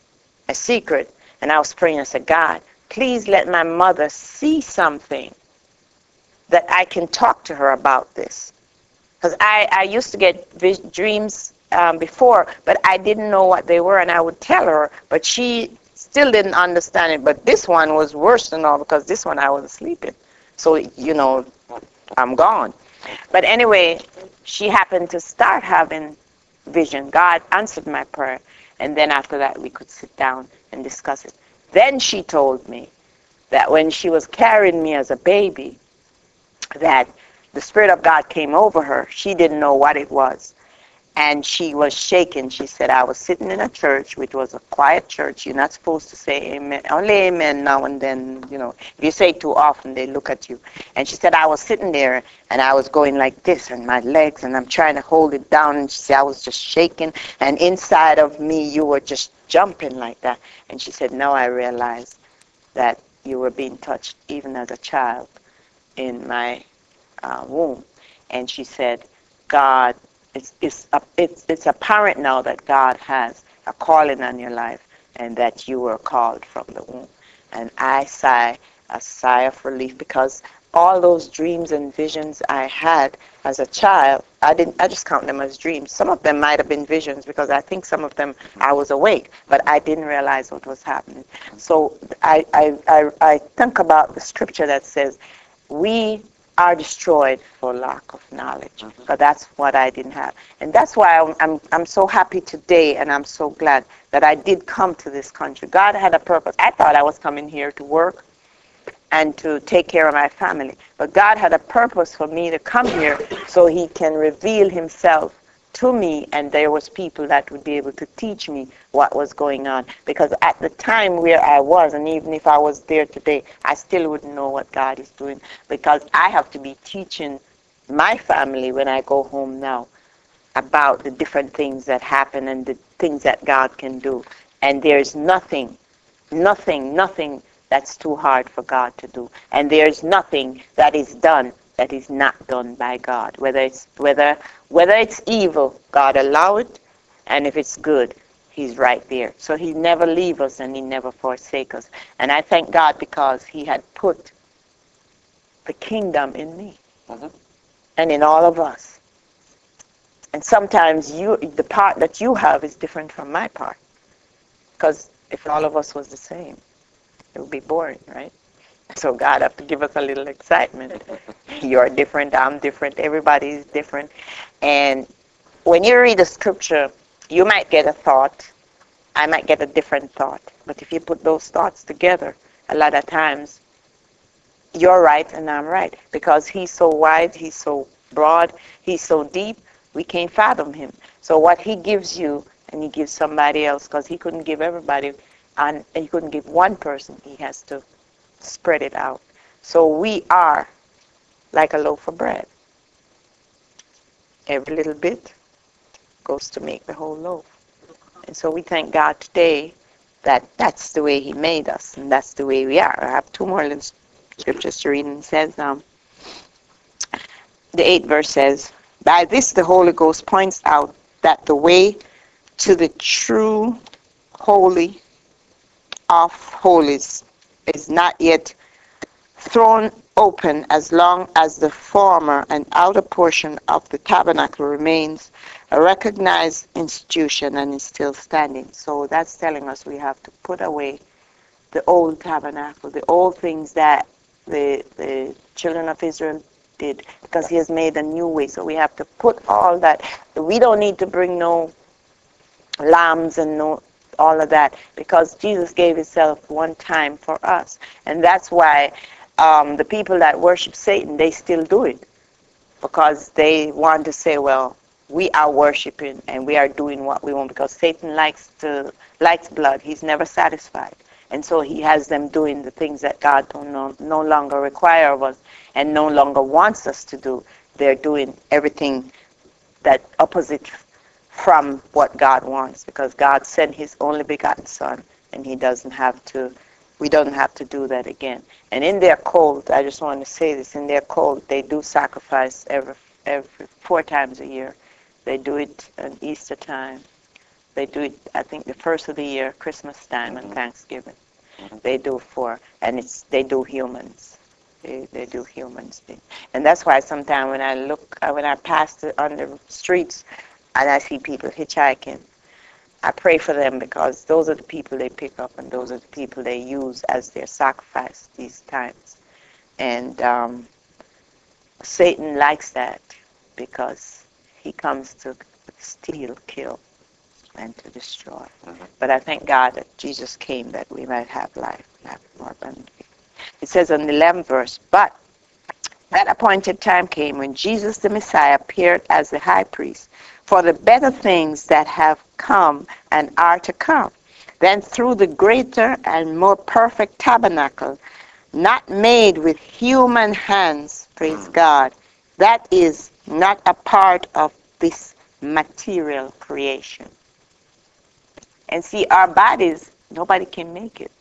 Speaker 4: a secret, and I was praying. I said, God, please let my mother see something that I can talk to her about this. Because I, I used to get vis- dreams um, before, but I didn't know what they were, and I would tell her, but she still didn't understand it. But this one was worse than all, because this one I was sleeping. So, you know, I'm gone. But anyway, she happened to start having vision. God answered my prayer, and then after that we could sit down and discuss it. Then she told me that when she was carrying me as a baby, that the Spirit of God came over her. She didn't know what it was. And she was shaking. She said, I was sitting in a church, which was a quiet church. You're not supposed to say amen, only amen now and then, you know. If you say it too often, they look at you. And she said, I was sitting there, and I was going like this, and my legs, and I'm trying to hold it down. And she said, I was just shaking, and inside of me, you were just jumping like that. And she said, now I realize that you were being touched, even as a child, in my uh, womb. And she said, God, It's, it's, it's, it's apparent now that God has a calling on your life, and that you were called from the womb. And I sigh a sigh of relief, because all those dreams and visions I had as a child, I didn't. I just count them as dreams. Some of them might have been visions, because I think some of them I was awake, but I didn't realize what was happening. So I, I, I, I think about the scripture that says, we are destroyed for lack of knowledge. Mm-hmm. But that's what I didn't have. And that's why I'm, I'm, I'm so happy today, and I'm so glad that I did come to this country. God had a purpose. I thought I was coming here to work and to take care of my family. But God had a purpose for me to come here so he can reveal himself to me, and there was people that would be able to teach me what was going on. Because at the time where I was, and even if I was there today, I still wouldn't know what God is doing, because I have to be teaching my family when I go home now about the different things that happen and the things that God can do. And there's nothing, nothing, nothing that's too hard for God to do. And there's nothing that is done that is not done by God. Whether it's whether whether it's evil, God allow it, and if it's good, he's right there. So he never leave us, and he never forsake us. And I thank God, because he had put the kingdom in me, mm-hmm. and in all of us. And sometimes you, the part that you have is different from my part. Because if all of us was the same, it would be boring, right? So God have to give us a little excitement. You're different, I'm different, everybody is different. And when you read the scripture You might get a thought, I might get a different thought, but if you put those thoughts together, a lot of times you're right and I'm right, because he's so wide, he's so broad, he's so deep, we can't fathom him. So what he gives you and he gives somebody else, because he couldn't give everybody, and he couldn't give one person, he has to spread it out. So we are like a loaf of bread. Every little bit goes to make the whole loaf. And so we thank God today that that's the way he made us, and that's the way we are. I have two more little scriptures to read, and it says, um, the eighth verse says, by this the Holy Ghost points out that the way to the true holy of holies is not yet thrown open as long as the former and outer portion of the tabernacle remains a recognized institution and is still standing. So that's telling us we have to put away the old tabernacle, the old things that the, the children of Israel did, because he has made a new way. So we have to put all that. We don't need to bring no lambs and no all of that, because Jesus gave himself one time for us. And that's why um, the people that worship Satan, they still do it, because they want to say, well, we are worshiping and we are doing what we want, because Satan likes to likes blood. He's never satisfied. And so he has them doing the things that God don't no, no longer require of us and no longer wants us to do. They're doing everything that opposite from what God wants, because God sent his only begotten son, and he doesn't have to, we don't have to do that again. And in their cult, I just want to say this, in their cult, they do sacrifice every, every four times a year. They do it at Easter time. They do it, I think, the first of the year, Christmas time, and Thanksgiving. They do four, and it's they do humans. They, they do humans. And that's why sometimes when I look, uh, when I pass the, on the streets and I see people hitchhiking, I pray for them, because those are the people they pick up, and those are the people they use as their sacrifice these times. And um, Satan likes that, because he comes to steal, kill, and to destroy. Mm-hmm. But I thank God that Jesus came that we might have life, and have it more abundantly. It says in the eleventh verse, but that appointed time came when Jesus the Messiah appeared as the high priest for the better things that have come and are to come. Then through the greater and more perfect tabernacle, not made with human hands, praise God, that is not a part of this material creation. And see, our bodies, nobody can make it.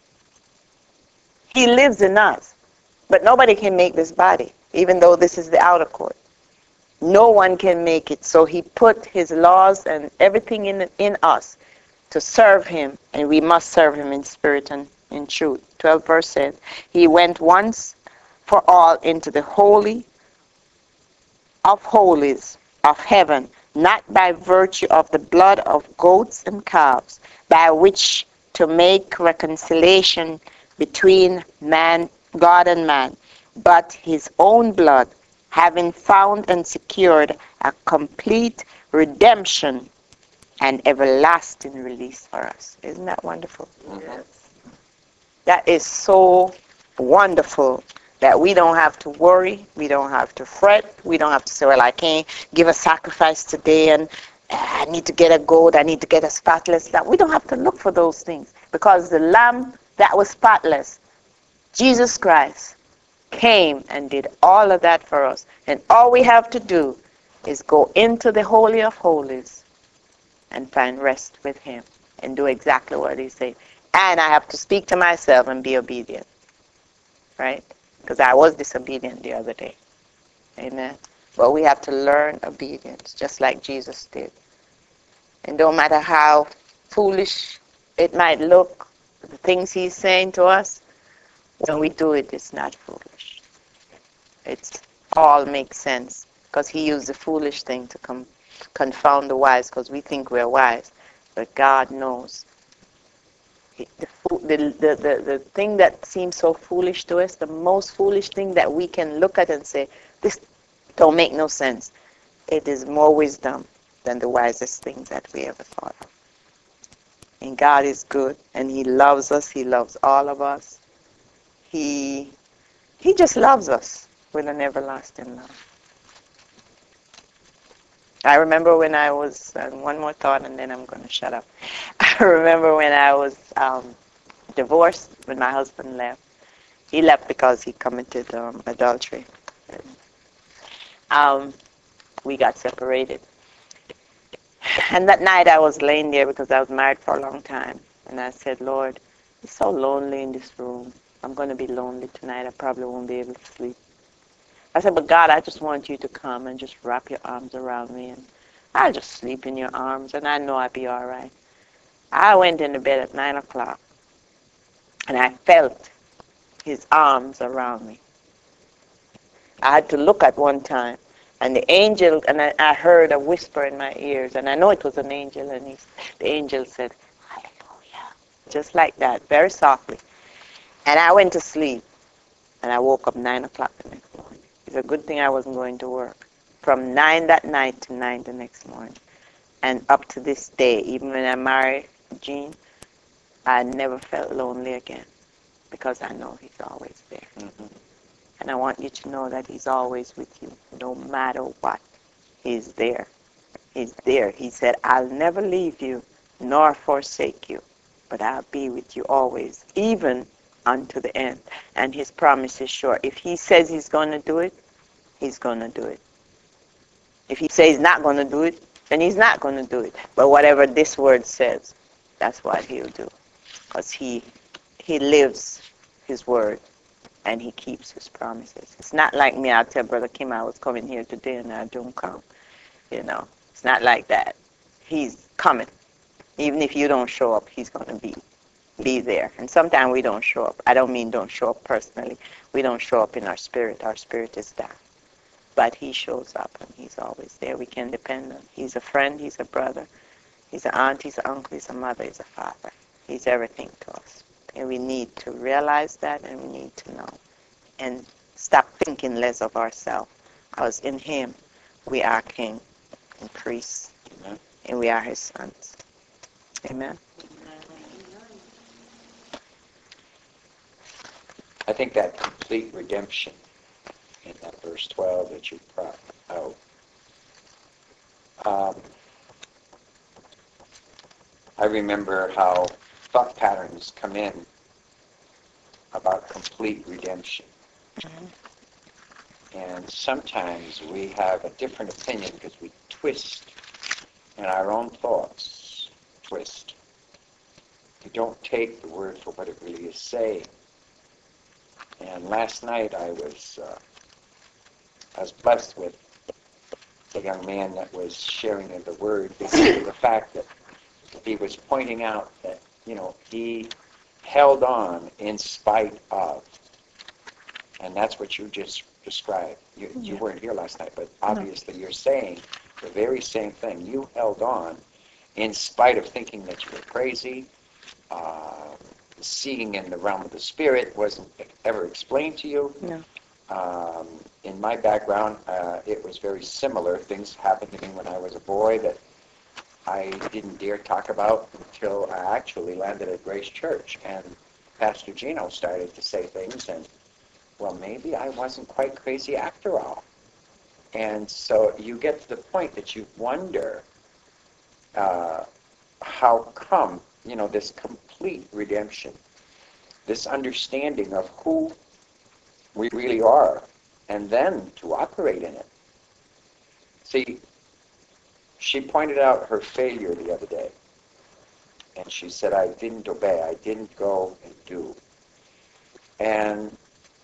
Speaker 4: He lives in us, but nobody can make this body, even though this is the outer court. No one can make it. So he put his laws and everything in in us to serve him, and we must serve him in spirit and in truth. twelve verse says, he went once for all into the holy of holies of heaven, not by virtue of the blood of goats and calves, by which to make reconciliation between man, God and man, but his own blood, having found and secured a complete redemption and everlasting release for us. Isn't that wonderful? Yes. That is so wonderful, that we don't have to worry, we don't have to fret, we don't have to say, well, I can't give a sacrifice today, and I need to get a goat, I need to get a spotless lamb. We don't have to look for those things, because the lamb that was spotless, Jesus Christ, came and did all of that for us. And all we have to do is go into the Holy of Holies and find rest with him and do exactly what he said. And I have to speak to myself and be obedient, right? Because I was disobedient the other day. Amen. But we have to learn obedience, just like Jesus did. And no matter how foolish it might look, the things he's saying to us, when we do it, it's not foolish. It all makes sense, because he used the foolish thing to come confound the wise, because we think we're wise, but God knows. The, the, the, the, the thing that seems so foolish to us, the most foolish thing that we can look at and say, this don't make no sense, it is more wisdom than the wisest things that we ever thought of. And God is good, and He loves us. He loves all of us. He, he just loves us with an everlasting love. I remember when I was, uh, one more thought and then I'm going to shut up. I remember when I was um, divorced, when my husband left. He left because he committed um, adultery. Um, we got separated. And that night I was laying there because I was married for a long time. And I said, Lord, it's so lonely in this room. I'm going to be lonely tonight. I probably won't be able to sleep. I said, but God, I just want you to come and just wrap your arms around me. And I'll just sleep in your arms, and I know I'll be all right. I went into bed at nine o'clock, and I felt his arms around me. I had to look at one time, and the angel, and I, I heard a whisper in my ears, and I know it was an angel, and he, the angel said, hallelujah, just like that, very softly. And I went to sleep, and I woke up nine o'clock the next morning. It's a good thing I wasn't going to work. From nine that night to nine the next morning. And up to this day, even when I married Jean, I never felt lonely again because I know He's always there. Mm-hmm. And I want you to know that He's always with you, no matter what. He's there. He's there. He said, I'll never leave you nor forsake you, but I'll be with you always, even unto the end. And His promise is sure. If He says He's going to do it, He's going to do it. If He says He's not going to do it, then He's not going to do it. But whatever this word says, that's what He'll do. Because he, he lives His word, and He keeps His promises. It's not like me. I'll tell Brother Kim I was coming here today, and I don't come. You know, it's not like that. He's coming. Even if you don't show up, He's going to be, be there. And sometimes we don't show up. I don't mean don't show up personally. We don't show up in our spirit. Our spirit is down. But He shows up, and He's always there. We can depend on Him. He's a friend. He's a brother. He's an aunt. He's an uncle. He's a mother. He's a father. He's everything to us. And we need to realize that, and we need to know. And stop thinking less of ourselves. Because in Him, we are king and priests. Amen. And we are His sons. Amen.
Speaker 1: I think that complete redemption in that verse twelve that you brought out, um, I remember how thought patterns come in about complete redemption. Mm-hmm. And sometimes we have a different opinion because we twist, and our own thoughts twist. We don't take the word for what it really is saying. And last night I was uh, I was blessed with a young man that was sharing in the word because of the fact that he was pointing out that, you know, he held on in spite of. And that's what you just described. You, yeah. you weren't here last night, but obviously no. You're saying the very same thing. You held on in spite of thinking that you were crazy. Uh, seeing in the realm of the spirit wasn't ever explained to you.
Speaker 3: No.
Speaker 1: Um, in my background, uh, it was very similar. Things happened to me when I was a boy that I didn't dare talk about until I actually landed at Grace Church. And Pastor Gino started to say things, and, well, maybe I wasn't quite crazy after all. And so you get to the point that you wonder uh, how come, you know, this complete redemption, this understanding of who we really are, and then to operate in it. See, she pointed out her failure the other day, and she said, I didn't obey, I didn't go and do. And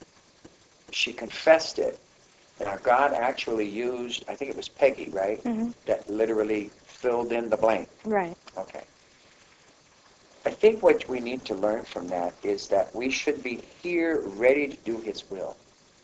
Speaker 1: she confessed it. Now, God actually used, I think it was Peggy, right?
Speaker 3: Mm-hmm.
Speaker 1: That literally filled in the blank.
Speaker 3: Right.
Speaker 1: Okay. I think what we need to learn from that is that we should be here ready to do His will.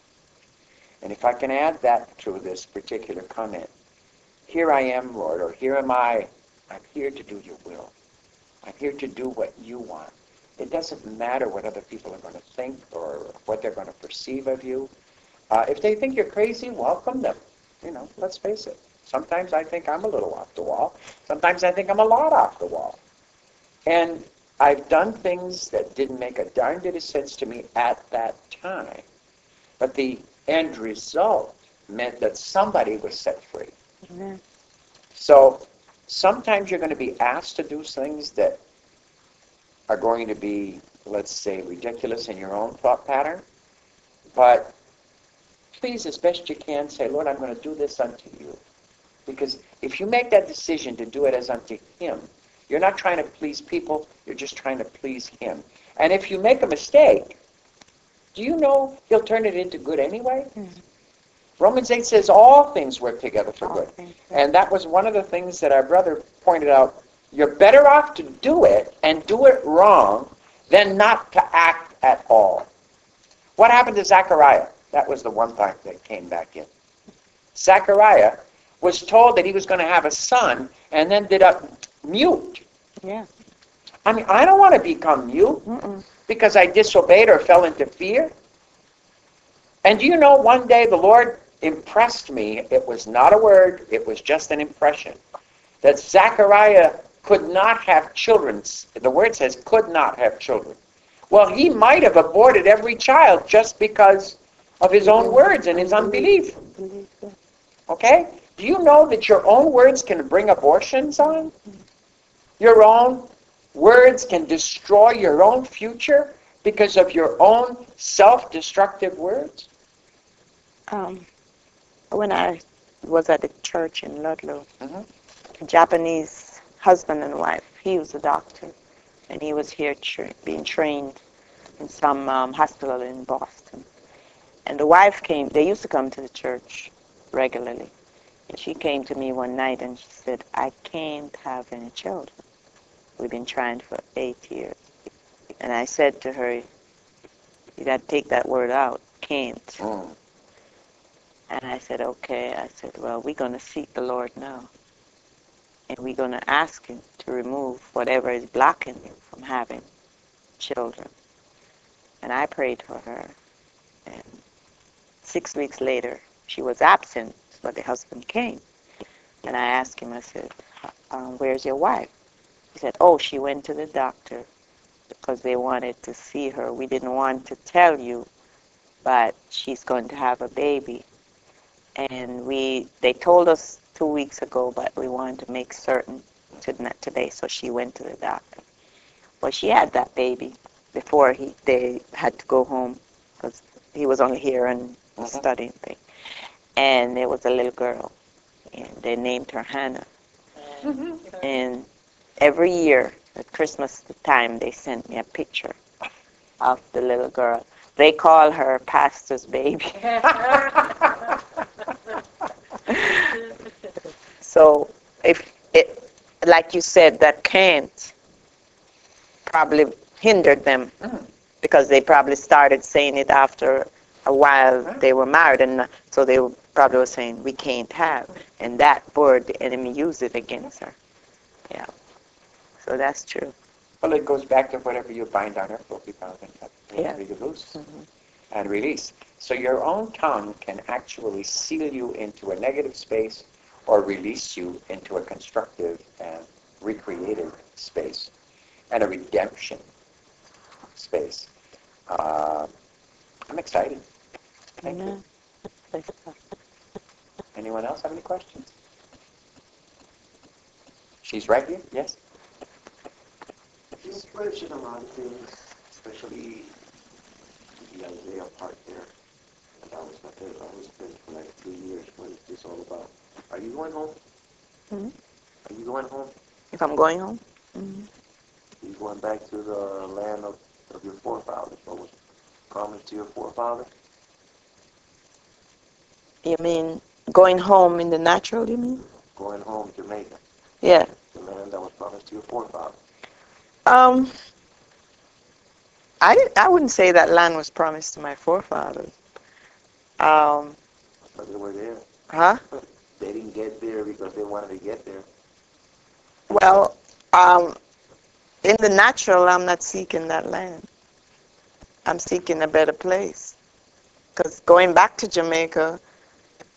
Speaker 1: And if I can add that to this particular comment, here I am, Lord, or here am I, I'm here to do your will. I'm here to do what you want. It doesn't matter what other people are going to think or what they're going to perceive of you. Uh, if they think you're crazy, welcome them. You know, let's face it. Sometimes I think I'm a little off the wall. Sometimes I think I'm a lot off the wall. And I've done things that didn't make a darn bit of sense to me at that time. But the end result meant that somebody was set free.
Speaker 3: Amen.
Speaker 1: So sometimes you're going to be asked to do things that are going to be, let's say, ridiculous in your own thought pattern. But please, as best you can, say, Lord, I'm going to do this unto you. Because if you make that decision to do it as unto him, you're not trying to please people, you're just trying to please him. And if you make a mistake, do you know he'll turn it into good anyway? Mm-hmm. Romans eight says all things work together for good. And that was one of the things that our brother pointed out. You're better off to do it and do it wrong than not to act at all. What happened to Zechariah? That was the one thing that came back in. Zechariah was told that he was going to have a son and ended up mute.
Speaker 3: Yeah.
Speaker 1: I mean, I don't want to become mute Mm-mm. because I disobeyed or fell into fear. And do you know, one day the Lord impressed me. It was not a word, it was just an impression, that Zechariah could not have children. The word says could not have children. Well, he might have aborted every child just because of his own words and his unbelief. Okay? Do you know that your own words can bring abortions on? Your own words can destroy your own future because of your own self-destructive words?
Speaker 4: Um, when I was at the church in Ludlow,
Speaker 1: Mm-hmm.
Speaker 4: a Japanese husband and wife, he was a doctor, and he was here tra- being trained in some um, hospital in Boston. And the wife came, they used to come to the church regularly. And she came to me one night and she said, I can't have any children. We've been trying for eight years. And I said to her, you got to take that word out, can't.
Speaker 1: Mm.
Speaker 4: And I said, okay. I said, well, we're going to seek the Lord now. And we're going to ask him to remove whatever is blocking you from having children. And I prayed for her. And six weeks later, she was absent, but the husband came. And I asked him, I said, um, where's your wife? He said, oh, she went to the doctor because they wanted to see her. We didn't want to tell you, but she's going to have a baby. And we, they told us two weeks ago, but we wanted to make certain to, today, so she went to the doctor. Well, she had that baby before he they had to go home because he was only here and mm-hmm. studying thing. And there was a little girl, and they named her Hannah. Mm-hmm. And every year at Christmas time, they sent me a picture of the little girl. They call her Pastor's baby. So if it, like you said, that can't probably hindered them mm. because they probably started saying it after a while they were married, and so they probably were saying, we can't have. And that word, the enemy used it against her. Yeah. So that's true.
Speaker 1: Well, it goes back to whatever you bind on earth will be bound in heaven.
Speaker 4: Yeah.
Speaker 1: You loose mm-hmm. and release. So your own tongue can actually seal you into a negative space or release you into a constructive and recreative space and a redemption space. Uh, I'm excited. Thank you. Anyone else have any questions? She's right here. Yes?
Speaker 2: You mentioned a lot of things, especially the Isaiah part there. And I was I was there for like three years. What is this all about? Are you going home?
Speaker 4: Mm-hmm.
Speaker 2: Are you going home?
Speaker 4: If I'm going home? Mm-hmm.
Speaker 2: Are you going back to the land of, of your forefathers? What was promised to your forefathers?
Speaker 4: You mean going home in the natural, you mean?
Speaker 2: Going home, Jamaica.
Speaker 4: Yeah.
Speaker 2: The land that was promised to your forefathers.
Speaker 4: Um, I didn't, I wouldn't say that land was promised to my forefathers. Um,
Speaker 2: but they were there.
Speaker 4: Huh?
Speaker 2: They didn't get there because they wanted to get there.
Speaker 4: Well, um, in the natural, I'm not seeking that land. I'm seeking a better place. Because going back to Jamaica,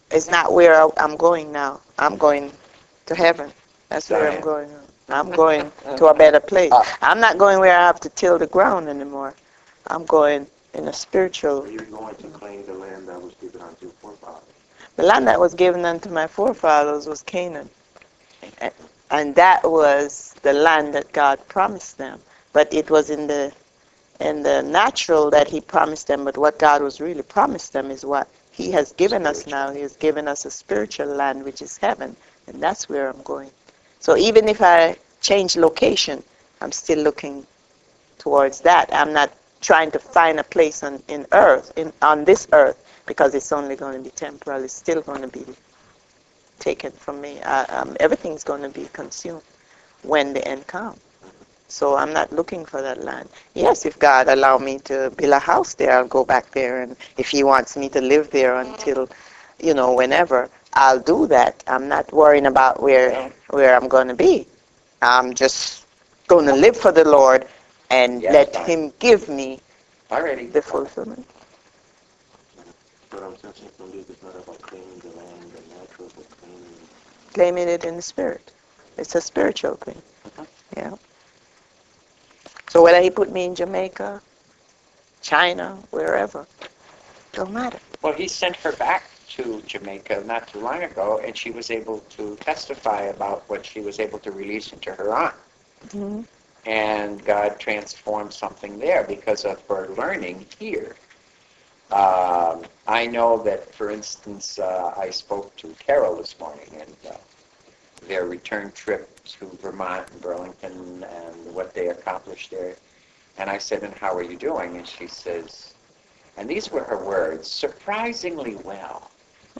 Speaker 4: it's not where I, I'm going now. I'm going to heaven. That's where I'm
Speaker 1: Zion.
Speaker 4: going. I'm going to a better place. I'm not going where I have to till the ground anymore. I'm going in a spiritual.
Speaker 2: Are you going to claim the land that was given unto your forefathers?
Speaker 4: The land that was given unto my forefathers was Canaan. And that was the land that God promised them. But it was in the in the natural that he promised them, but what God was really promised them is what he has given us now. He has given us a spiritual land, which is heaven, and that's where I'm going. So even if I change location, I'm still looking towards that. I'm not trying to find a place on in earth, in on this earth, because it's only going to be temporal. It's still going to be taken from me. Uh, um, everything's going to be consumed when the end comes. So I'm not looking for that land. Yes, if God allow me to build a house there, I'll go back there. And if he wants me to live there until, you know, whenever, I'll do that. I'm not worrying about where where I'm going to be. I'm just going to live for the Lord and
Speaker 1: Yes,
Speaker 4: let
Speaker 1: fine.
Speaker 4: him give me
Speaker 1: Alrighty.
Speaker 4: the fulfillment.
Speaker 2: But I'm sensing from this, it's not about claiming the land, the natural, but claiming.
Speaker 4: Claiming it in the spirit. It's a spiritual thing. Yeah. So whether he put me in Jamaica, China, wherever, don't matter.
Speaker 1: Well, he sent her back to Jamaica not too long ago, and she was able to testify about what she was able to release into her aunt.
Speaker 4: Mm-hmm.
Speaker 1: And God transformed something there because of her learning here. Um, I know that, for instance, uh, I spoke to Carol this morning, and uh, their return trip to Vermont and Burlington and what they accomplished there. And I said, and how are you doing? And she says, and these were her words, surprisingly well.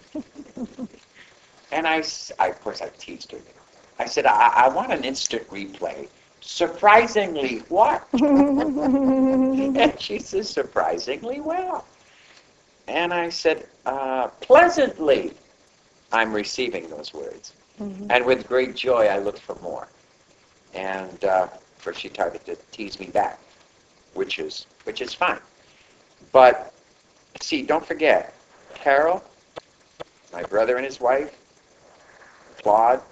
Speaker 1: And I, I, of course, I teased her. I said, I, I want an instant replay. Surprisingly what? And she says, surprisingly well. And I said, uh, pleasantly, I'm receiving those words.
Speaker 4: Mm-hmm.
Speaker 1: And with great joy, I looked for more. And uh, first she started to tease me back, which is which is fine. But see, don't forget, Carol, my brother and his wife, Claude,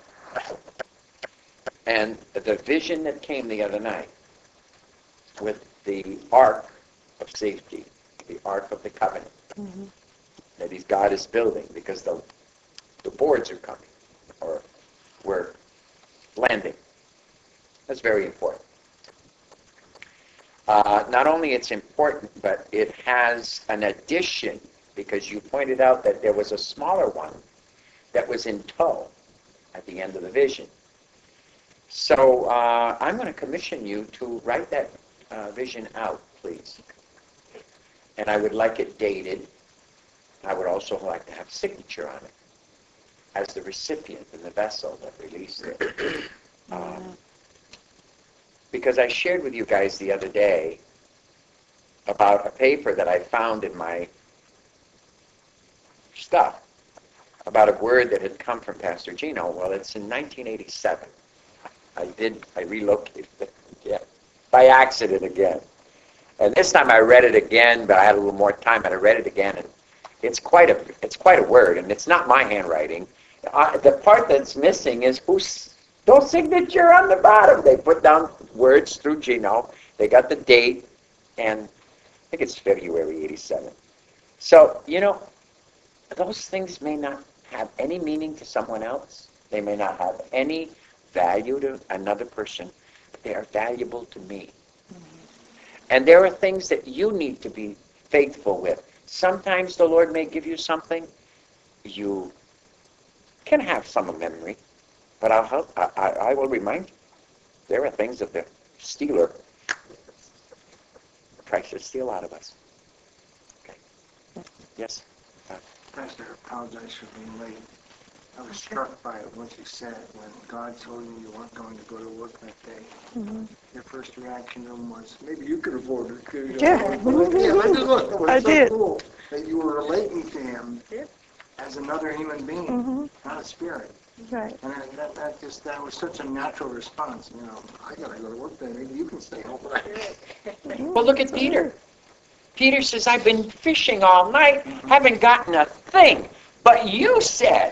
Speaker 1: and the vision that came the other night with the Ark of Safety, the Ark of the Covenant,
Speaker 4: Mm-hmm.
Speaker 1: that he's, God is building because the the boards are coming, or we're landing. That's very important. Uh, not only it's important, but it has an addition, because you pointed out that there was a smaller one that was in tow at the end of the vision. So uh, I'm going to commission you to write that uh, vision out, please. And I would like it dated. I would also like to have a signature on it as the recipient and the vessel that released it. Um, because I shared with you guys the other day about a paper that I found in my stuff about a word that had come from Pastor Gino. Well, it's in nineteen eighty-seven. I did, I relocated it again, by accident again. And this time I read it again, but I had a little more time, and I read it again, and it's quite a, it's quite a word, and it's not my handwriting. Uh, the part that's missing is who's, no signature on the bottom. They put down words through Gino. They got the date, and I think it's February eighty-seven. So, you know, those things may not have any meaning to someone else. They may not have any value to another person, but they are valuable to me. And there are things that you need to be faithful with. Sometimes the Lord may give you something. You can have some memory, but I'll help, I, I, I will remind you. There are things that the stealer tries to steal out of us. Okay. Yes? Uh,
Speaker 5: Pastor, I apologize for being late. I was struck by what you said when God told you you weren't going to go to work that day.
Speaker 4: Mm-hmm.
Speaker 5: Your first reaction to him was, maybe you could afford it. Could you?
Speaker 4: Yeah.
Speaker 5: yeah, I just thought it was
Speaker 4: I
Speaker 5: so
Speaker 4: did.
Speaker 5: cool that you were relating to him
Speaker 4: Yeah.
Speaker 5: as another human being,
Speaker 4: Mm-hmm.
Speaker 5: not a spirit.
Speaker 4: Right.
Speaker 5: And that, that, that just, that was such a natural response. You know, I gotta go to work then. Maybe you can stay home.
Speaker 1: Well, look at Peter. Peter says, I've been fishing all night, haven't gotten a thing, But you said,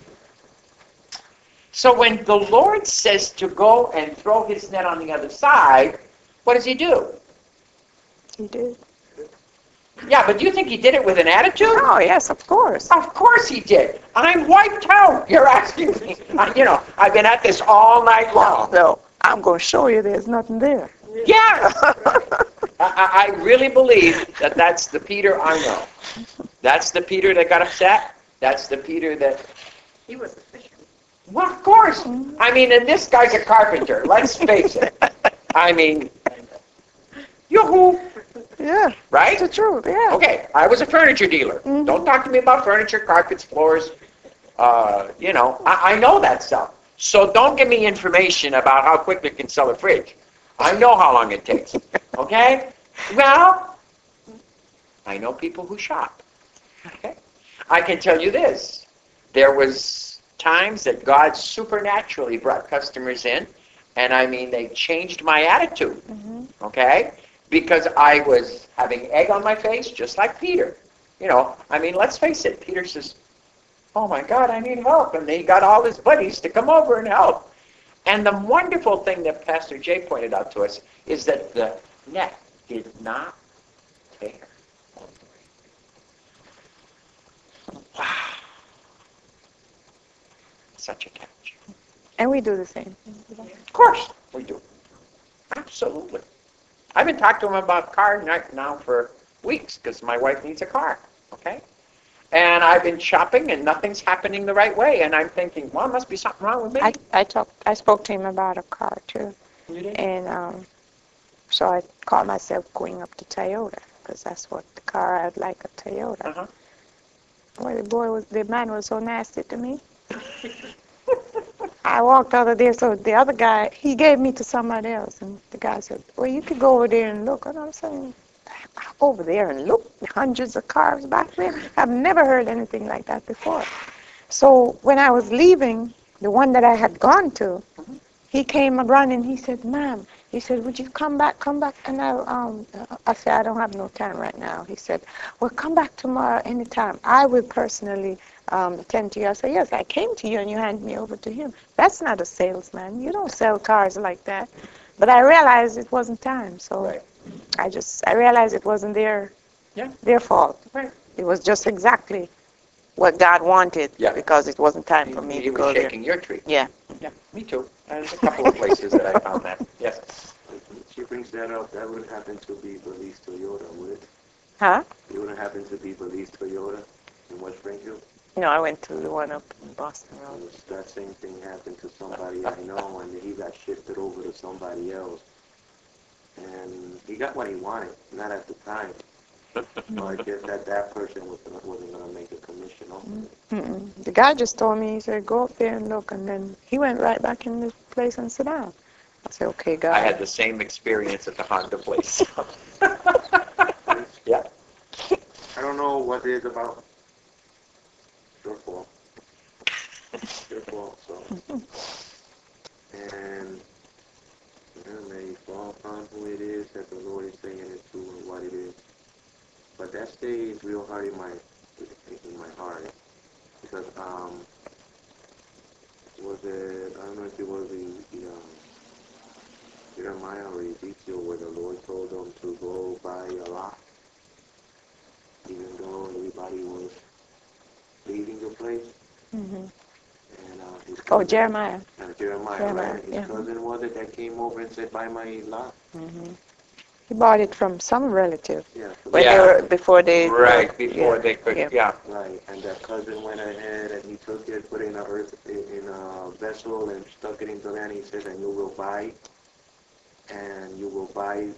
Speaker 1: so when the Lord says to go and throw his net on the other side, what does he do?
Speaker 3: He did.
Speaker 1: Yeah, but do you think he did it with an attitude?
Speaker 3: Oh, yes, of course.
Speaker 1: Of course he did. I'm wiped out. You're asking me. I, you know, I've been at this all night long.
Speaker 3: So I'm going to show you there's nothing there.
Speaker 1: Yeah. I, I really believe that that's the Peter I know. That's the Peter that got upset. That's the Peter that...
Speaker 6: He was a fisherman.
Speaker 1: Well, of course. I mean, and this guy's a carpenter. Let's face it. I mean, yoo-hoo.
Speaker 3: Yeah.
Speaker 1: Right?
Speaker 3: It's the truth, yeah.
Speaker 1: Okay, I was a furniture dealer.
Speaker 3: Mhm.
Speaker 1: Don't talk to me about furniture, carpets, floors. Uh, you know, I, I know that stuff. So don't give me information about how quick you can sell a fridge. I know how long it takes. Okay? Well, I know people who shop. Okay? I can tell you this. There was times that God supernaturally brought customers in, and I mean, they changed my attitude.
Speaker 3: Mm-hmm.
Speaker 1: Okay? Because I was having egg on my face, just like Peter. You know, I mean, let's face it. Peter says, oh my God, I need help. And he got all his buddies to come over and help. And the wonderful thing that Pastor Jay pointed out to us is that the net did not tear. Wow. Such a catch.
Speaker 3: And we do the same thing.
Speaker 1: Of course we do. Absolutely. I've been talking to him about car night now for weeks because my wife needs a car. Okay? And I've been shopping and nothing's happening the right way. And I'm thinking, well, must be something wrong with me.
Speaker 3: I, I talked, I spoke to him about a car too.
Speaker 1: You did?
Speaker 3: And um, so I caught myself going up to Toyota because that's what the car I'd like, a Toyota.
Speaker 1: Uh-huh.
Speaker 3: Boy, the boy was, the man was so nasty to me. I walked out of there, so the other guy, he gave me to somebody else, and the guy said, well, you could go over there and look. And I'm saying, over there and look, hundreds of cars back there. I've never heard anything like that before. So when I was leaving, the one that I had gone to, he came running. He said, ma'am, he said, would you come back, come back? And I, um, I said, I don't have no time right now. He said, well, come back tomorrow anytime. I will personally um, attend to you. I said, yes, I came to you and you handed me over to him. That's not a salesman. You don't sell cars like that. But I realized it wasn't time. So
Speaker 1: Right.
Speaker 3: I just, I realized it wasn't their,
Speaker 1: Yeah.
Speaker 3: their fault.
Speaker 1: Right.
Speaker 3: It was just exactly what God wanted
Speaker 1: Yeah.
Speaker 3: because it wasn't time
Speaker 1: He,
Speaker 3: for me
Speaker 1: he
Speaker 3: to
Speaker 1: was
Speaker 3: go there.
Speaker 1: shaking your tree.
Speaker 3: Yeah.
Speaker 1: Yeah, me too. There's a couple of places that I found that. Yes.
Speaker 2: She brings that up. That would happen to be Belize Toyota, would it?
Speaker 3: Huh?
Speaker 2: You wouldn't happen to be Belize Toyota in West Springfield?
Speaker 3: No, I went to the one up in Boston Road.
Speaker 2: Because that same thing happened to somebody I know, and he got shifted over to somebody else. And he got what he wanted, not at the time. So I guess that that person was gonna, wasn't going to make a commission off of it.
Speaker 3: Mm-mm. The guy just told me, he said, go up there and look. And then he went right back in the place and sat down. I said, okay, God.
Speaker 1: I had the same experience at the Honda place. Yeah.
Speaker 2: I don't know what it is about. Your fault. Your fault, so. And yeah, may fall upon who it is that the Lord is saying it to and what it is. But that stays real hard in my in my heart because um was it I don't know if it was the, the um, Jeremiah or Ezekiel where the Lord told them to go buy a lot, even though everybody was leaving the place.
Speaker 3: Mm-hmm.
Speaker 2: And, uh, his
Speaker 3: Oh,
Speaker 2: cousin,
Speaker 3: Jeremiah.
Speaker 2: uh, Jeremiah,
Speaker 3: Jeremiah,
Speaker 2: right? His
Speaker 3: yeah.
Speaker 2: cousin was it that came over and said, buy my lot?
Speaker 3: Mm-hmm. He bought it from some relative.
Speaker 2: Yeah. So
Speaker 3: When
Speaker 1: Yeah.
Speaker 3: they were, before they...
Speaker 1: Right, before
Speaker 3: yeah,
Speaker 1: they could,
Speaker 3: yeah.
Speaker 1: yeah.
Speaker 2: Right, and that cousin went ahead and he took it, put it in a earth in a vessel and stuck it into land. He said, and you will buy, and you will buy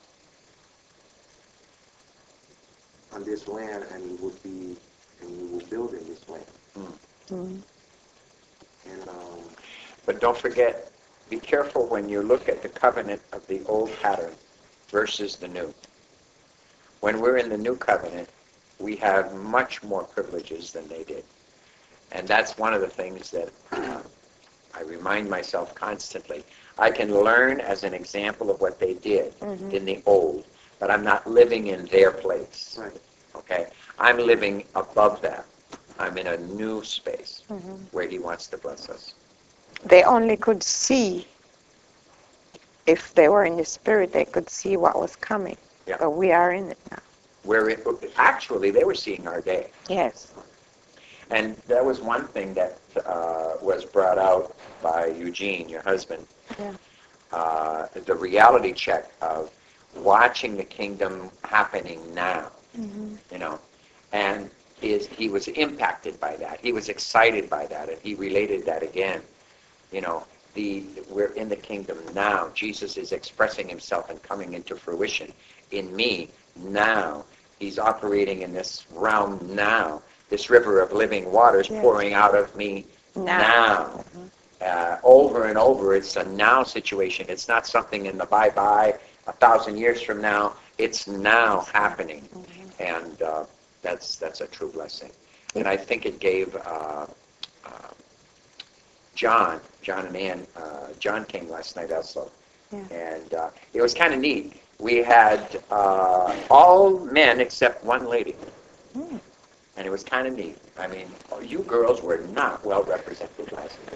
Speaker 2: on this land, and you will be, and you will build in this land.
Speaker 3: Mm-hmm.
Speaker 2: And um,
Speaker 1: But don't forget, be careful when you look at the covenant of the old pattern versus the new. When we're in the new covenant, we have much more privileges than they did. And that's one of the things that uh, I remind myself constantly. I can learn as an example of what they did
Speaker 3: Mm-hmm.
Speaker 1: in the old, but I'm not living in their place.
Speaker 2: right,
Speaker 1: Okay? I'm living above that. I'm in a new space
Speaker 3: Mhm.
Speaker 1: where he wants to bless us.
Speaker 3: They only could see, if they were in the spirit, they could see what was coming.
Speaker 1: Yeah.
Speaker 3: But we are in it now.
Speaker 1: Where it, actually they were seeing our day.
Speaker 3: Yes.
Speaker 1: And that was one thing that uh, was brought out by Eugene, your husband.
Speaker 3: Yeah.
Speaker 1: Uh, the reality check of watching the kingdom happening now,
Speaker 3: Mm-hmm.
Speaker 1: you know, and is he was impacted by that. He was excited by that, and he related that again. You know, the we're in the kingdom now. Jesus is expressing himself and coming into fruition in me now. He's operating in this realm now. This river of living waters
Speaker 3: Yes.
Speaker 1: pouring out of me
Speaker 3: Now.
Speaker 1: now. Uh, over and over, it's a now situation. It's not something in the bye-bye, a thousand years from now. It's now happening,
Speaker 3: Mm-hmm.
Speaker 1: and uh, that's that's a true blessing. And I think it gave uh, uh, John, John and Ann, uh, John came last night also,
Speaker 3: Yeah.
Speaker 1: and uh, it was kind of neat. We had uh, all men except one lady.
Speaker 3: Mm.
Speaker 1: And it was kind of neat. I mean, you girls were not well represented last night.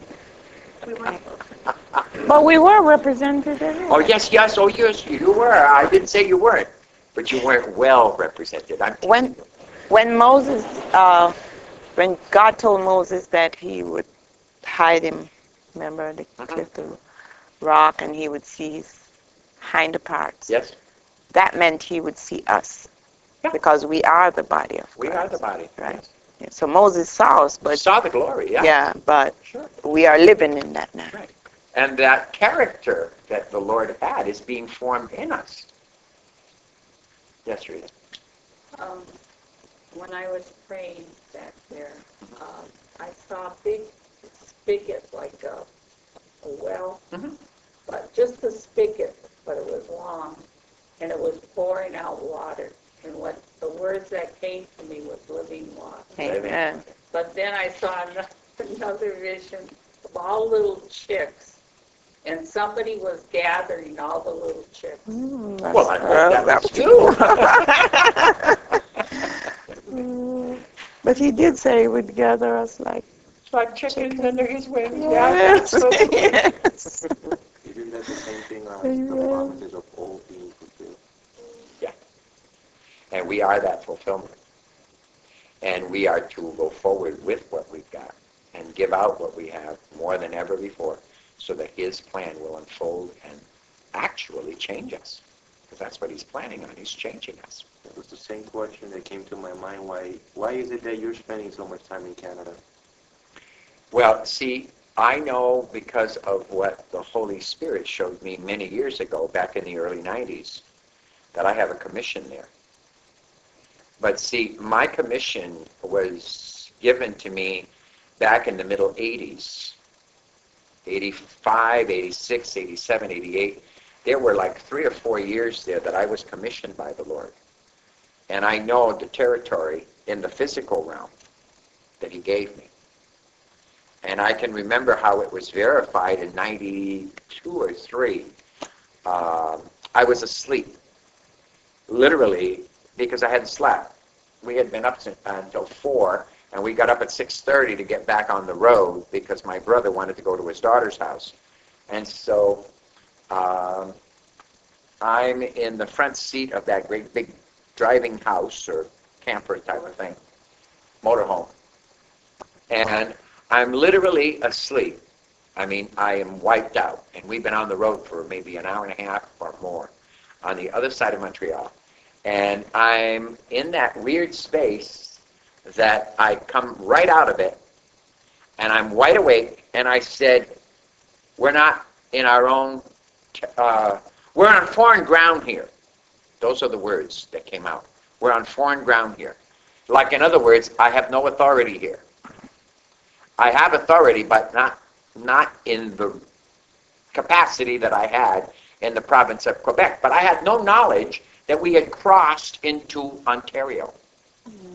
Speaker 3: But we were represented anyway.
Speaker 1: Oh, yes, yes, oh, yes, you were. I didn't say you weren't. But you weren't well represented. I'm
Speaker 3: When, when Moses, uh, when God told Moses that he would hide him, remember the
Speaker 1: Mhm.
Speaker 3: cliff of rock, and he would see his hinder parts.
Speaker 1: Yes,
Speaker 3: That meant he would see us,
Speaker 1: Yeah.
Speaker 3: because we are the body of
Speaker 1: we
Speaker 3: Christ.
Speaker 1: are the body.
Speaker 3: Right.
Speaker 1: Yes.
Speaker 3: Yeah, so Moses saw us, but
Speaker 1: Saw the glory, yeah.
Speaker 3: yeah, but
Speaker 1: Sure.
Speaker 3: we are living in that now.
Speaker 1: Right. And that character that the Lord had is being formed in us. Yes, Rita.
Speaker 6: Um, when I was praying back there, um, I saw a big spigot like a, a well,
Speaker 1: Mhm.
Speaker 6: but just a spigot, but it was long, and it was pouring out water. And what the words that came to me was living water.
Speaker 3: Amen.
Speaker 6: But then I saw another, another vision of all little chicks, and somebody was gathering all the little chicks.
Speaker 3: Mm,
Speaker 1: Well, I hope that was you.
Speaker 3: Mm, but he did say he would gather us like
Speaker 1: Like chickens under his wings.
Speaker 3: yes. Yes.
Speaker 2: Isn't that the same thing as
Speaker 3: Amen.
Speaker 2: the promises of old being fulfilled?
Speaker 1: And we are that fulfillment. And we are to go forward with what we've got and give out what we have more than ever before so that his plan will unfold and actually change us. Because that's what he's planning on. He's changing us.
Speaker 2: It was the same question that came to my mind. Why why is it that you're spending so much time in Canada?
Speaker 1: Well, see, I know because of what the Holy Spirit showed me many years ago, back in the early nineties, that I have a commission there. But see, my commission was given to me back in the middle eighties, eighty-five, eighty-six, eighty-seven, eighty-eight. There were like three or four years there that I was commissioned by the Lord. And I know the territory in the physical realm that he gave me. And I can remember how it was verified in ninety-two or three. Uh, I was asleep, literally, because I hadn't slept. We had been up since, uh, until four, and we got up at six thirty to get back on the road because my brother wanted to go to his daughter's house. And so um, I'm in the front seat of that great big driving house or camper type of thing, motorhome. And I'm literally asleep. I mean, I am wiped out. And we've been on the road for maybe an hour and a half or more on the other side of Montreal. And I'm in that weird space that I come right out of it, and I'm wide awake, and I said, we're not in our own, uh, we're on foreign ground here. Those are the words that came out. We're on foreign ground here. Like, in other words, I have no authority here. I have authority, but not not in the capacity that I had in the province of Quebec. But I had no knowledge that we had crossed into Ontario. Mm-hmm.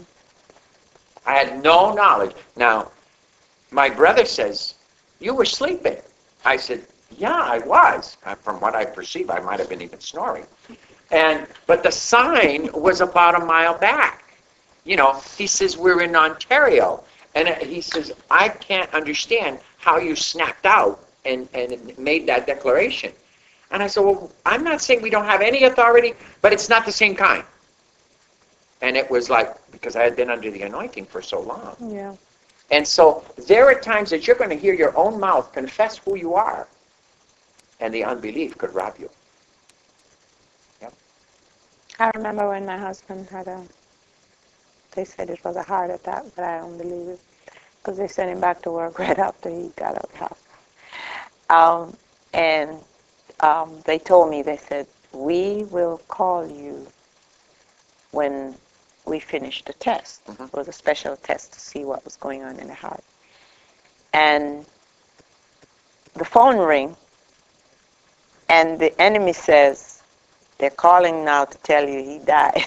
Speaker 1: I had no knowledge. Now, my brother says, you were sleeping. I said, yeah, I was. From what I perceive, I might have been even snoring. And but the sign was about a mile back. You know, he says, we're in Ontario. And he says, I can't understand how you snapped out and, and made that declaration. And I said, well, I'm not saying we don't have any authority, but it's not the same kind. And it was like, because I had been under the anointing for so long.
Speaker 3: Yeah.
Speaker 1: And so there are times that you're going to hear your own mouth confess who you are, and the unbelief could rob you. Yep.
Speaker 3: I remember when my husband had a, they said it was a heart attack, but I don't believe it, because they sent him back to work right after he got out of the hospital. Um, and um, they told me, they said, we will call you when we finished the test.
Speaker 1: Mm-hmm.
Speaker 3: It was a special test to see what was going on in the heart. And the phone rang, and the enemy says, they're calling now to tell you he died.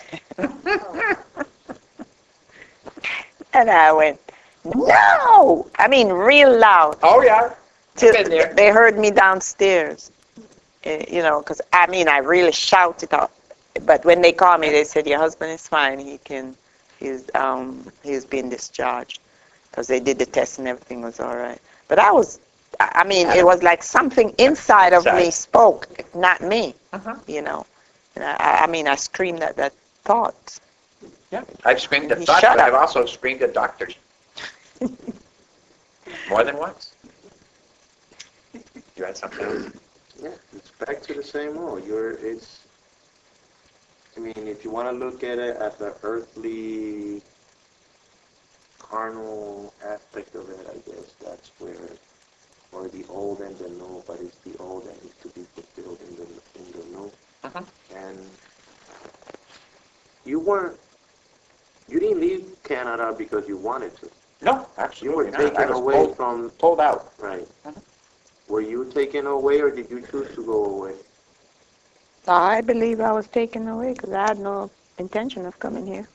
Speaker 3: And I went, no! I mean, real loud.
Speaker 1: Oh, yeah.
Speaker 3: Till
Speaker 1: Been there.
Speaker 3: they heard me downstairs. Uh, you know, because, I mean, I really shouted out. But when they called me, they said, your husband is fine. He can, he's, um, he's been discharged. Because they did the test and everything was all right. But I was, I mean, it was like something inside of me spoke, not me,
Speaker 1: Uh-huh.
Speaker 3: you know. And I, I mean, I screamed at that thought.
Speaker 1: Yeah. I've screamed at
Speaker 3: He
Speaker 1: thoughts,
Speaker 3: shut
Speaker 1: but
Speaker 3: up.
Speaker 1: I've also screamed at doctors. More than once. You had something else?
Speaker 2: Yeah, it's back to the same old. You're, it's, I mean, if you want to look at it at the earthly, carnal aspect of it, I guess that's where, or the old and the new, but it's the old that needs to be fulfilled in the, in the new.
Speaker 1: Uh-huh.
Speaker 2: And you weren't, you didn't leave Canada because you wanted to.
Speaker 1: No,
Speaker 2: You
Speaker 1: absolutely
Speaker 2: were
Speaker 1: not. I
Speaker 2: taken
Speaker 1: was
Speaker 2: away
Speaker 1: pulled,
Speaker 2: from,
Speaker 1: pulled out.
Speaker 2: right.
Speaker 1: Mhm.
Speaker 2: Were you taken away or did you choose to go away?
Speaker 3: I believe I was taken away because I had no intention of coming here.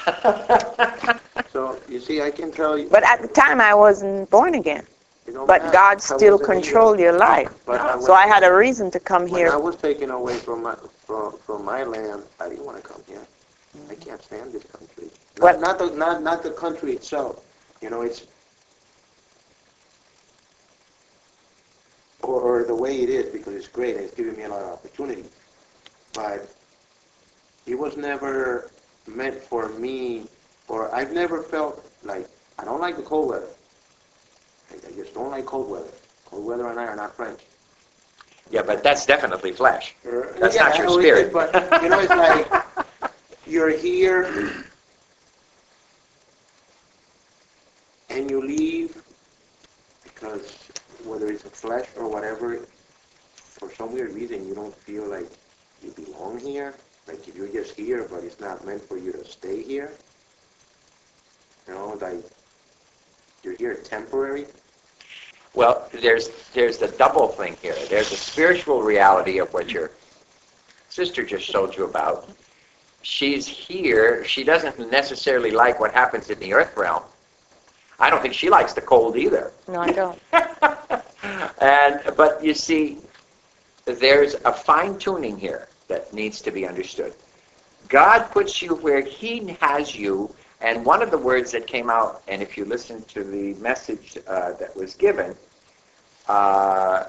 Speaker 2: So, you see, I can tell you.
Speaker 3: But at the time, I wasn't born again.
Speaker 2: it don't
Speaker 3: But
Speaker 2: matter.
Speaker 3: God
Speaker 2: I
Speaker 3: still
Speaker 2: wasn't either.
Speaker 3: controlled your life.
Speaker 2: But I
Speaker 3: So
Speaker 2: was-
Speaker 3: I had a reason to come
Speaker 2: When I
Speaker 3: here.
Speaker 2: was taken away from my from, from my land, I didn't want to come here. I can't stand this country.
Speaker 3: Well-
Speaker 2: Not, not the not not the country itself. You know, it's or, or the way it is because it's great and it's giving me a lot of opportunity. But it was never meant for me, or I've never felt like I don't like the cold weather. I, I just don't like cold weather. Cold weather and I are not friends.
Speaker 1: Yeah, but that's definitely flesh.
Speaker 2: Or-
Speaker 1: That's
Speaker 2: yeah,
Speaker 1: not your
Speaker 2: I always
Speaker 1: spirit.
Speaker 2: did, but you know, it's like you're here and you leave because whether it's a flesh or whatever, for some weird reason you don't feel like you belong here. Like if you're just here, but it's not meant for you to stay here. You know, like you're here temporary.
Speaker 1: Well, there's there's the double thing here. There's the spiritual reality of what your sister just told you about. She's here. She doesn't necessarily like what happens in the earth realm. I don't think she likes the cold either.
Speaker 3: No, I don't.
Speaker 1: And but you see, there's a fine tuning here that needs to be understood. God puts you where He has you, and one of the words that came out, and if you listen to the message uh, that was given, uh,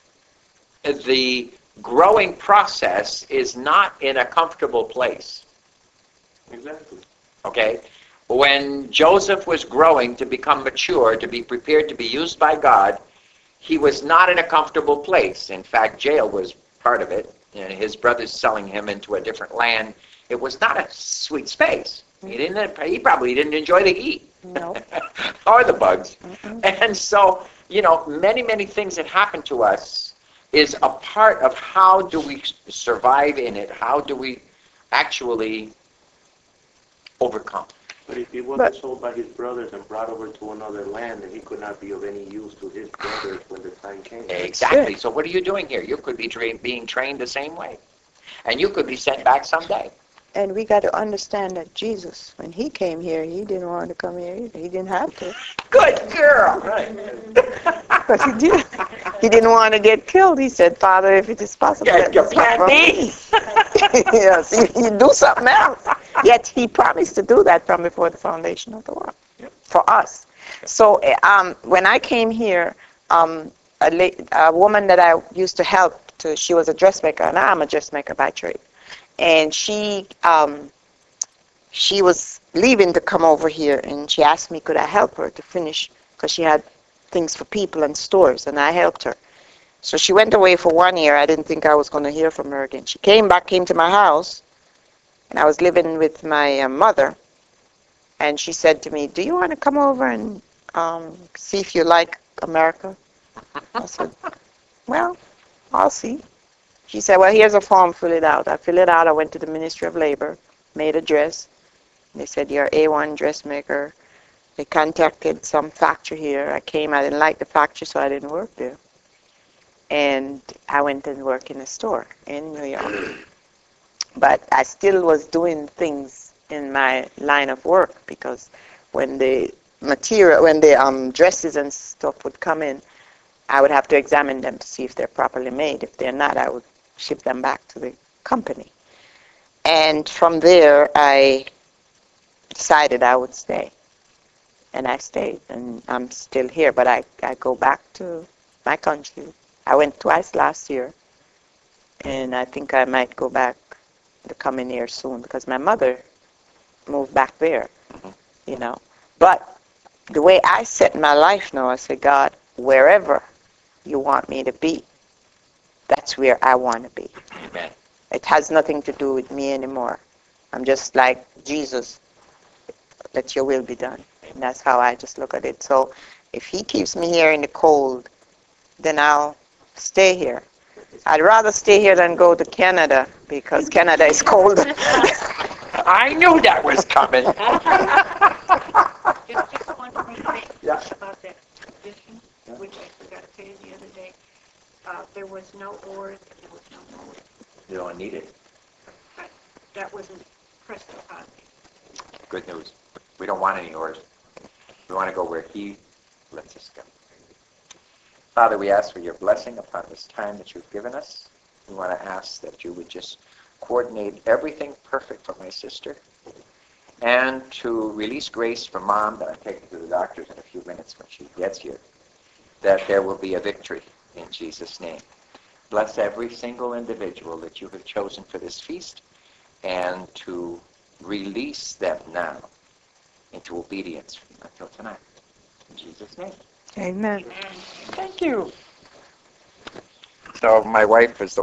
Speaker 1: the growing process is not in a comfortable place.
Speaker 2: Exactly.
Speaker 1: Okay? When Joseph was growing to become mature, to be prepared to be used by God, he was not in a comfortable place. In fact, jail was part of it. And his brothers selling him into a different land. It was not a sweet space. He didn't. He probably didn't enjoy the heat.
Speaker 3: Nope.
Speaker 1: Or the bugs.
Speaker 3: Mm-mm.
Speaker 1: And so, you know, many, many things that happen to us is a part of how do we survive in it? How do we actually overcome?
Speaker 2: But if he wasn't sold by his brothers and brought over to another land, then he could not be of any use to his brothers when the time came.
Speaker 1: Exactly. So what are you doing here? You could be tra- being trained the same way. And you could be sent back someday.
Speaker 3: And we got to understand that Jesus, when He came here, He didn't want to come here either. He didn't have to.
Speaker 1: Good girl.
Speaker 2: Right.
Speaker 3: But He did. He didn't want to get killed. He said, Father, if it is possible,
Speaker 1: Yeah,
Speaker 3: let
Speaker 1: your
Speaker 3: this
Speaker 1: plan
Speaker 3: cup
Speaker 1: B.
Speaker 3: from- Yes, you, you do something else. Yet He promised to do that from before the foundation of the world for us. So uh, um, when I came here, um, a, la- a woman that I used to help, to, she was a dressmaker, and I'm a dressmaker by trade. And she um, she was leaving to come over here, and she asked me could I help her to finish, because she had things for people and stores, and I helped her. So she went away for one year. I didn't think I was going to hear from her again. She came back, came to my house, and I was living with my uh, mother, and she said to me, do you want to come over and um, see if you like America? I said, well, I'll see. She said, well, here's a form, fill it out. I filled it out. I went to the Ministry of Labor, made a dress. They said, you're A one dressmaker. They contacted some factory here. I came, I didn't like the factory, so I didn't work there. And I went and worked in a store in New York. But I still was doing things in my line of work, because when the material, when the um, dresses and stuff would come in, I would have to examine them to see if they're properly made. If they're not, I would ship them back to the company. And from there, I decided I would stay. And I stayed, and I'm still here, but I, I go back to my country. I went twice last year, and I think I might go back the coming year soon, because my mother moved back there, you know. But the way I set my life now, I say, God, wherever you want me to be, that's where I want to be.
Speaker 1: Amen.
Speaker 3: It has nothing to do with me anymore. I'm just like Jesus, let your will be done. And that's how I just look at it. So if he keeps me here in the cold, then I'll stay here. I'd rather stay here than go to Canada, because Canada is cold.
Speaker 1: I knew that was coming.
Speaker 6: Just, just one more thing
Speaker 1: Yeah.
Speaker 6: about that position, which I forgot to tell you the other day. Uh, there was no oars and there was no mowing.
Speaker 1: You don't need it.
Speaker 6: But that wasn't pressed upon me.
Speaker 1: Good news. We don't want any oars. We want to go where he lets us go. Father, we ask for your blessing upon this time that you've given us. We want to ask that you would just coordinate everything perfect for my sister, and to release grace for Mom, that I'm taking to the doctors in a few minutes when she gets here, that there will be a victory in Jesus' name. Bless every single individual that you have chosen for this feast, and to release them now into obedience until tonight. In Jesus' name.
Speaker 3: Amen.
Speaker 1: Thank you. So my wife is